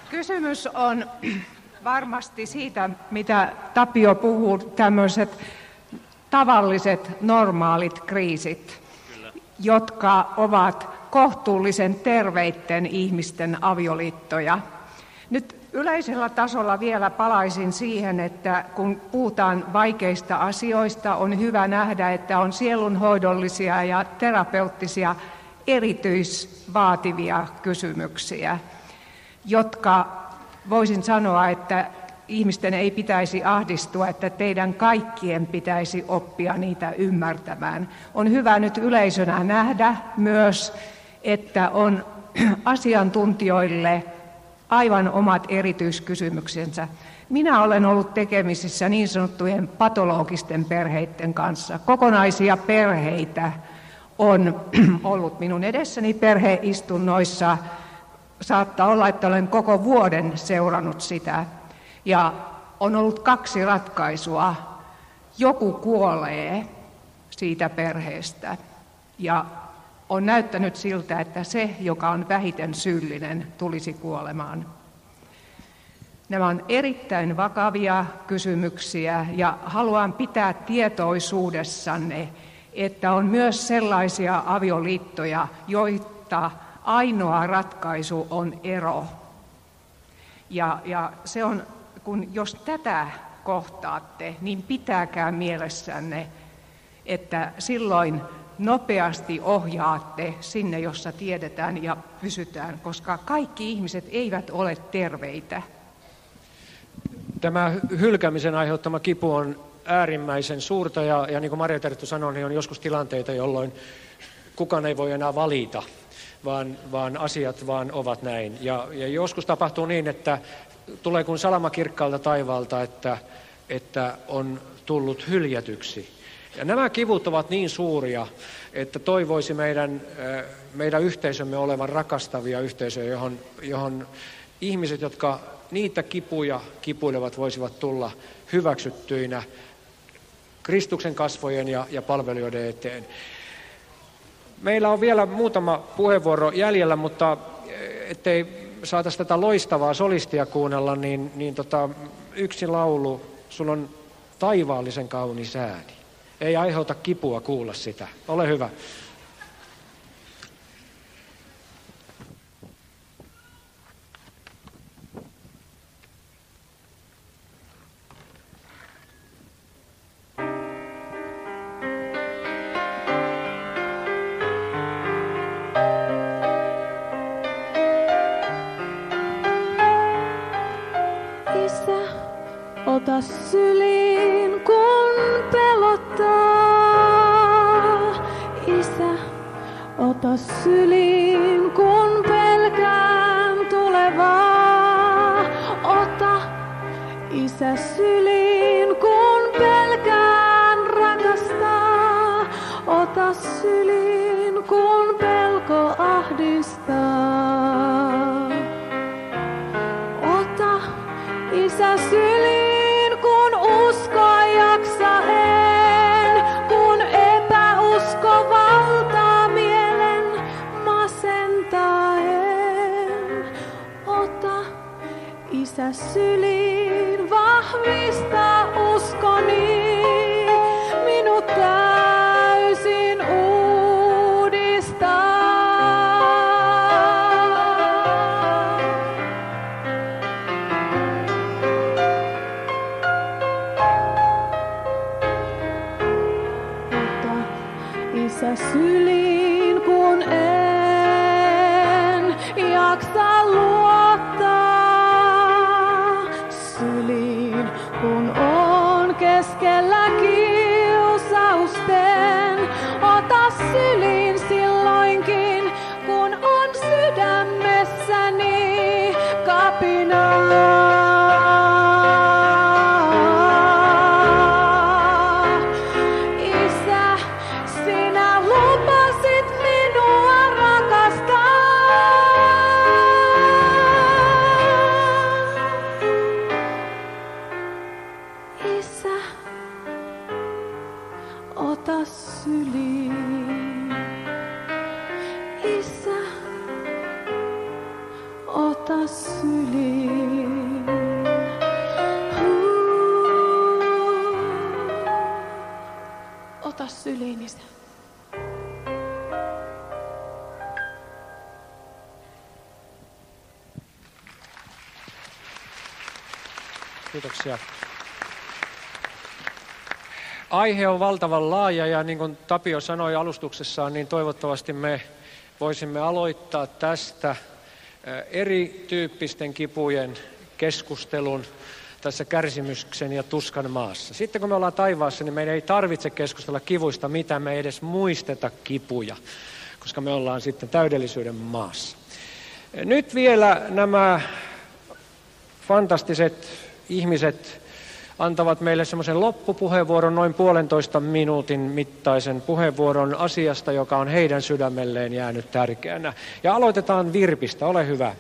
Kysymys on varmasti siitä, mitä Tapio puhuu, tämmöiset tavalliset, normaalit kriisit, Kyllä. jotka ovat kohtuullisen terveitten ihmisten avioliittoja. Nyt yleisellä tasolla vielä palaisin siihen, että kun puhutaan vaikeista asioista, on hyvä nähdä, että on sielunhoidollisia ja terapeuttisia erityisvaativia kysymyksiä, jotka voisin sanoa, että ihmisten ei pitäisi ahdistua, että teidän kaikkien pitäisi oppia niitä ymmärtämään. On hyvä nyt yleisönä nähdä myös, että on asiantuntijoille aivan omat erityiskysymyksensä. Minä olen ollut tekemisissä niin sanottujen patologisten perheiden kanssa. Kokonaisia perheitä on ollut minun edessäni perheistunnoissa. Saattaa olla, että olen koko vuoden seurannut sitä. Ja on ollut kaksi ratkaisua. Joku kuolee siitä perheestä ja on näyttänyt siltä, että se, joka on vähiten syyllinen, tulisi kuolemaan. Nämä on erittäin vakavia kysymyksiä ja haluan pitää tietoisuudessanne, että on myös sellaisia avioliittoja, joita ainoa ratkaisu on ero. Ja, ja se on, kun jos tätä kohtaatte, niin pitäkää mielessänne, että silloin nopeasti ohjaatte sinne, jossa tiedetään ja pysytään, koska kaikki ihmiset eivät ole terveitä. Tämä hylkäämisen aiheuttama kipu on äärimmäisen suurta ja, ja niin kuin Marja Terttu sanoi, niin on joskus tilanteita, jolloin kukaan ei voi enää valita, vaan, vaan asiat vaan ovat näin. Ja, ja joskus tapahtuu niin, että tulee kuin salama kirkkaalta taivaalta, että, että on tullut hyljätyksi. Ja nämä kivut ovat niin suuria, että toivoisi meidän, meidän yhteisömme olevan rakastavia yhteisöjä, johon, johon ihmiset, jotka niitä kipuja kipuilevat, voisivat tulla hyväksyttyinä Kristuksen kasvojen ja, ja palvelijoiden eteen. Meillä on vielä muutama puheenvuoro jäljellä, mutta ettei saataisi tätä loistavaa solistia kuunnella, niin, niin tota, yksi laulu, sulla on taivaallisen kaunis ääni. Ei aiheuta kipua kuulla sitä. Ole hyvä. Isä, ota syliin, kun pelottaa. Isä, ota syliin, kun pelkään tulevaa. Ota, Isä, syliin, kun pelkään rakastaa. Ota syliin, kun pelko ahdistaa. Ota, Isä, syliin, kun uskoa jaksa en, kun epäusko valtaa mielen masentaen. Ota, Isä, syliin, vahvista uskoni, minut täysin uudistaa. Isä, syliin, kun en jaksa luottaa. Syliin, kun on keskellä kiusausten. Ota syliin silloinkin, kun on sydämessäni kapinaa. Ota syliin. Kiitoksia. Aihe on valtavan laaja ja niin kuin Tapio sanoi alustuksessaan, niin toivottavasti me voisimme aloittaa tästä erityyppisten kipujen keskustelun tässä kärsimyksen ja tuskan maassa. Sitten kun me ollaan taivaassa, niin meidän ei tarvitse keskustella kivuista, mitä me ei edes muisteta kipuja, koska me ollaan sitten täydellisyyden maassa. Nyt vielä nämä fantastiset ihmiset antavat meille semmoisen loppupuheenvuoron, noin puolentoista minuutin mittaisen puheenvuoron asiasta, joka on heidän sydämelleen jäänyt tärkeänä. Ja aloitetaan Virpistä, ole hyvä.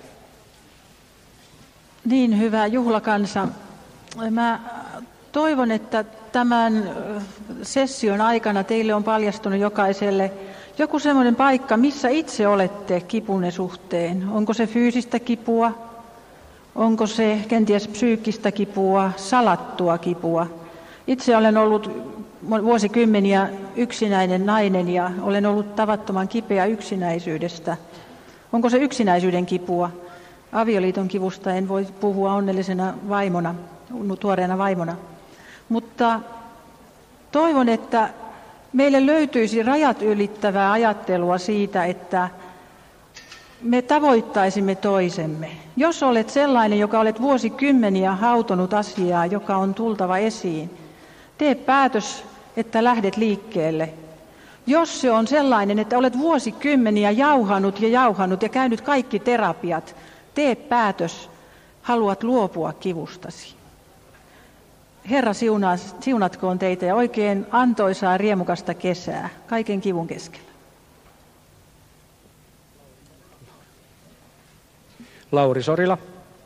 Niin, hyvä juhlakansa. Mä toivon, että tämän session aikana teille on paljastunut jokaiselle joku semmoinen paikka, missä itse olette kipunne suhteen. Onko se fyysistä kipua? Onko se kenties psyykkistä kipua, salattua kipua? Itse olen ollut vuosikymmeniä yksinäinen nainen ja olen ollut tavattoman kipeä yksinäisyydestä. Onko se yksinäisyyden kipua? Avioliiton kivusta en voi puhua onnellisena vaimona, tuoreena vaimona. Mutta toivon, että meille löytyisi rajat ylittävää ajattelua siitä, että me tavoittaisimme toisemme. Jos olet sellainen, joka olet vuosikymmeniä hautonut asiaa, joka on tultava esiin, tee päätös, että lähdet liikkeelle. Jos se on sellainen, että olet vuosikymmeniä jauhanut ja jauhanut ja käynyt kaikki terapiat, tee päätös, haluat luopua kivustasi. Herra siunatkoon teitä ja oikein antoisaa riemukasta kesää kaiken kivun keskellä. Lauri Sorila.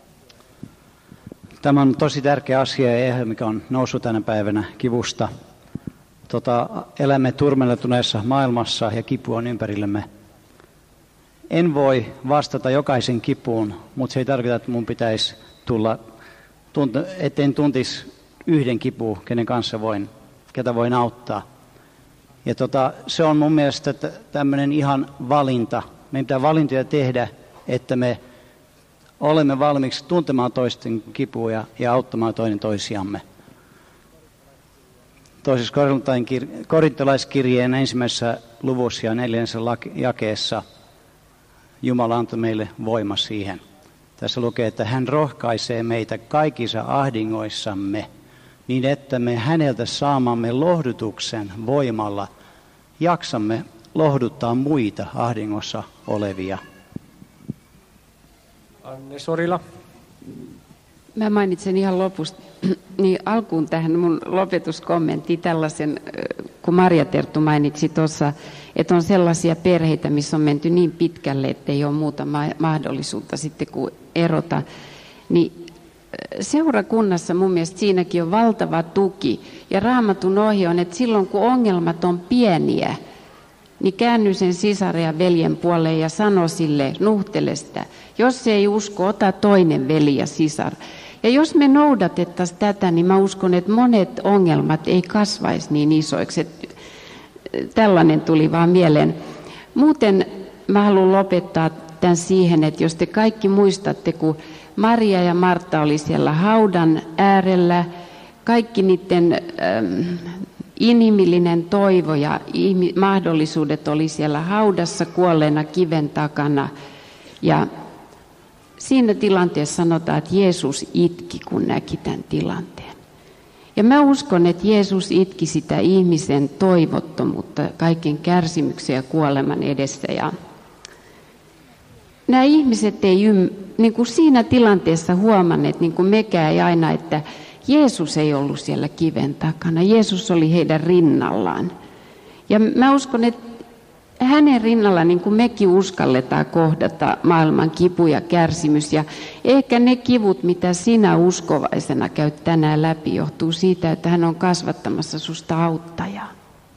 Tämä on tosi tärkeä asia ja mikä on noussut tänä päivänä kivusta. Tota, elämme turmeltuneessa maailmassa ja kipu on ympärillämme. En voi vastata jokaisen kipuun, mutta se ei tarkoita, että mun pitäisi tulla, tunt- etten tuntisi yhden kipuun, kenen kanssa voin, ketä voin auttaa. Ja tota, se on mun mielestä tämmöinen ihan valinta. Meidän pitää valintoja tehdä, että me olemme valmiiksi tuntemaan toisten kipuja ja auttamaan toinen toisiamme. Toisessa korintolaiskirjeen ensimmäisessä luvussa ja neljännessä jakeessa Jumala antoi meille voima siihen. Tässä lukee, että hän rohkaisee meitä kaikissa ahdingoissamme, niin että me häneltä saamamme lohdutuksen voimalla jaksamme lohduttaa muita ahdingossa olevia. Anne Sorila. Mä mainitsen ihan lopusta, niin alkuun tähän mun lopetuskommenttiin tällaisen, kun Marja Terttu mainitsi tuossa, että on sellaisia perheitä, missä on menty niin pitkälle, että ei ole muuta mahdollisuutta sitten kuin erota, niin seurakunnassa mun mielestä siinäkin on valtava tuki. Ja Raamatun ohje on, että silloin kun ongelmat on pieniä, niin käänny sen sisaren ja veljen puoleen ja sano sille, nuhtele sitä. Jos se ei usko, ota toinen veli ja sisar. Ja jos me noudatettaisiin tätä, niin mä uskon, että monet ongelmat ei kasvaisi niin isoiksi. Että tällainen tuli vaan mieleen. Muuten mä haluan lopettaa tämän siihen, että jos te kaikki muistatte, kun Maria ja Martta oli siellä haudan äärellä, kaikki niiden ähm, inhimillinen toivo ja mahdollisuudet oli siellä haudassa kuolleena kiven takana. Ja siinä tilanteessa sanotaan, että Jeesus itki, kun näki tämän tilanteen. Ja mä uskon, että Jeesus itki sitä ihmisen toivottomuutta kaiken kärsimyksen ja kuoleman edessä. Ja nämä ihmiset ei ym, niin kuin siinä tilanteessa huomanneet, niin kuin mekään ei aina, että Jeesus ei ollut siellä kiven takana. Jeesus oli heidän rinnallaan. Ja mä uskon, että hänen rinnallaan niin kuin mekin uskalletaan kohdata maailman kipu ja kärsimys. Ja ehkä ne kivut, mitä sinä uskovaisena käyt tänään läpi, johtuu siitä, että hän on kasvattamassa susta auttajaa.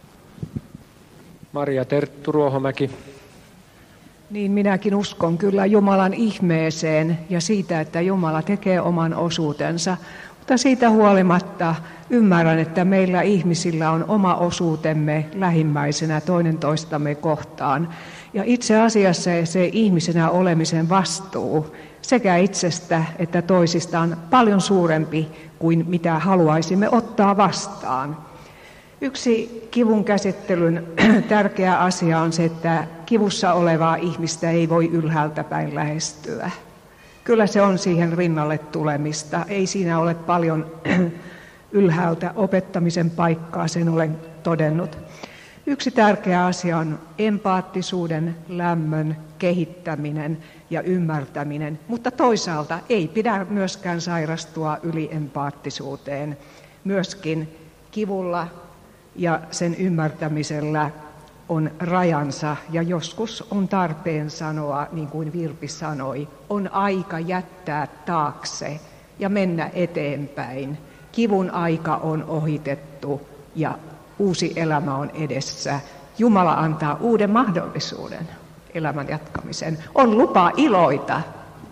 Maria Terttu Ruohomäki. Niin minäkin uskon kyllä Jumalan ihmeeseen ja siitä, että Jumala tekee oman osuutensa. Mutta siitä huolimatta ymmärrän, että meillä ihmisillä on oma osuutemme lähimmäisenä toinen toistamme kohtaan. Ja itse asiassa se ihmisenä olemisen vastuu sekä itsestä että toisista on paljon suurempi kuin mitä haluaisimme ottaa vastaan. Yksi kivun käsittelyn tärkeä asia on se, että kivussa olevaa ihmistä ei voi ylhäältä päin lähestyä. Kyllä se on siihen rinnalle tulemista. Ei siinä ole paljon ylhäältä opettamisen paikkaa, sen olen todennut. Yksi tärkeä asia on empaattisuuden, lämmön kehittäminen ja ymmärtäminen, mutta toisaalta ei pidä myöskään sairastua yliempaattisuuteen. Myöskin kivulla ja sen ymmärtämisellä on rajansa ja joskus on tarpeen sanoa, niin kuin Virpi sanoi, on aika jättää taakse ja mennä eteenpäin. Kivun aika on ohitettu ja uusi elämä on edessä. Jumala antaa uuden mahdollisuuden elämän jatkamiseen. On lupa iloita.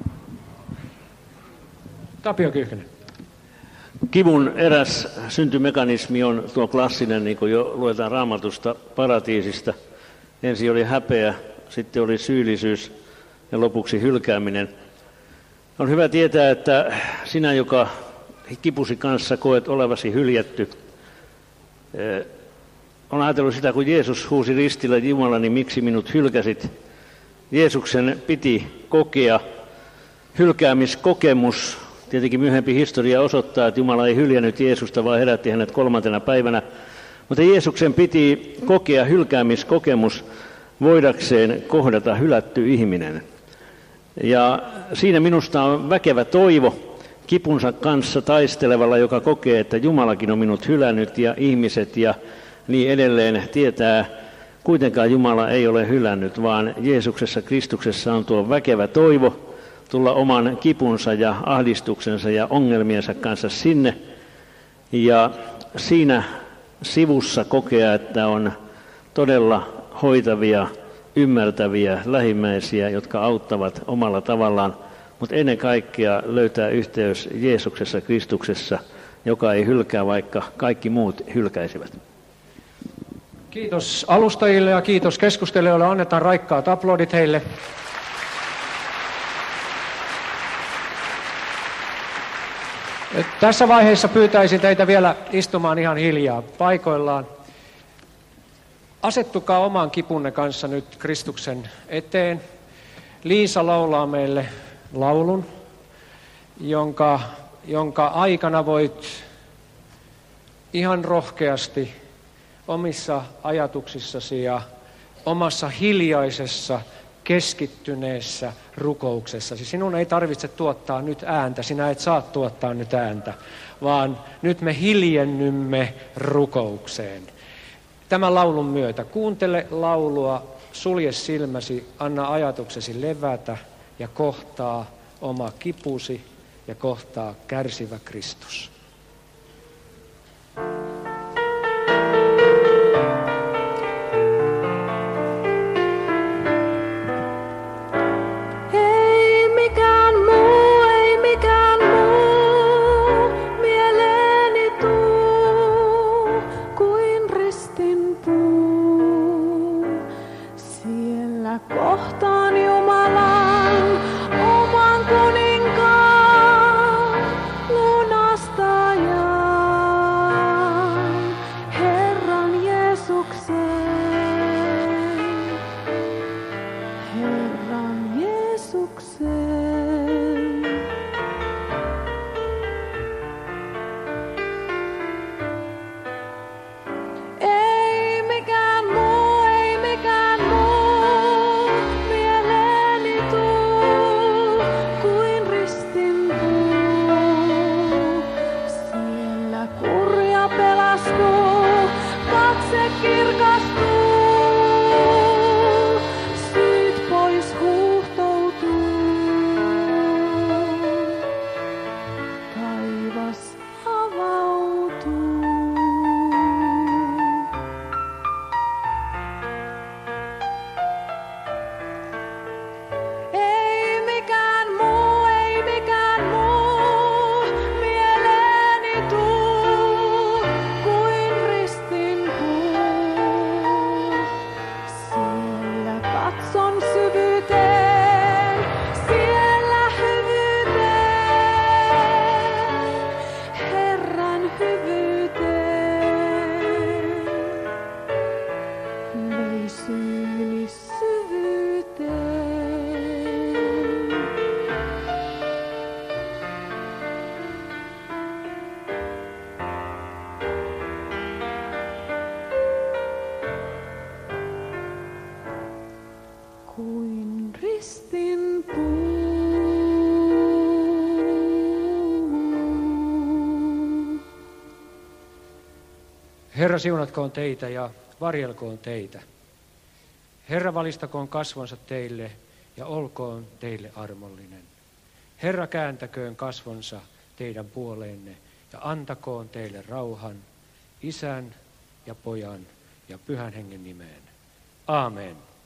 Tapio Kyyhkönen. Kivun eräs syntymekanismi on tuo klassinen, niin kuin jo luetaan Raamatusta, paratiisista. Ensin oli häpeä, sitten oli syyllisyys ja lopuksi hylkääminen. On hyvä tietää, että sinä, joka kipusi kanssa koet olevasi hyljätty, on ajatellut sitä, kun Jeesus huusi ristillä, Jumalani, miksi minut hylkäsit? Jeesuksen piti kokea hylkäämiskokemus. Tietenkin myöhempi historia osoittaa, että Jumala ei hyljännyt Jeesusta, vaan herätti hänet kolmantena päivänä. Mutta Jeesuksen piti kokea hylkäämiskokemus voidakseen kohdata hylätty ihminen. Ja siinä minusta on väkevä toivo kipunsa kanssa taistelevalla, joka kokee, että Jumalakin on minut hylännyt ja ihmiset ja niin edelleen tietää. Kuitenkaan Jumala ei ole hylännyt, vaan Jeesuksessa Kristuksessa on tuo väkevä toivo tulla oman kipunsa ja ahdistuksensa ja ongelmiensa kanssa sinne. Ja siinä sivussa kokea, että on todella hoitavia, ymmärtäviä lähimmäisiä, jotka auttavat omalla tavallaan, mutta ennen kaikkea löytää yhteys Jeesuksessa Kristuksessa, joka ei hylkää, vaikka kaikki muut hylkäisivät. Kiitos alustajille ja kiitos keskustelijoille. Annetaan raikkaat aplodit heille. Tässä vaiheessa pyytäisin teitä vielä istumaan ihan hiljaa paikoillaan. Asettukaa oman kipunne kanssa nyt Kristuksen eteen. Liisa laulaa meille laulun, jonka, jonka aikana voit ihan rohkeasti omissa ajatuksissasi ja omassa hiljaisessa, keskittyneessä rukouksessasi. Sinun ei tarvitse tuottaa nyt ääntä, sinä et saa tuottaa nyt ääntä, vaan nyt me hiljennymme rukoukseen. Tämän laulun myötä kuuntele laulua, sulje silmäsi, anna ajatuksesi levätä ja kohtaa oma kipusi ja kohtaa kärsivä Kristus. Ei mikään muu, ei mikään muu, Herra siunatkoon teitä ja varjelkoon teitä. Herra valistakoon kasvonsa teille ja olkoon teille armollinen. Herra kääntäköön kasvonsa teidän puoleenne ja antakoon teille rauhan Isän ja Pojan ja Pyhän Hengen nimeen. Aamen.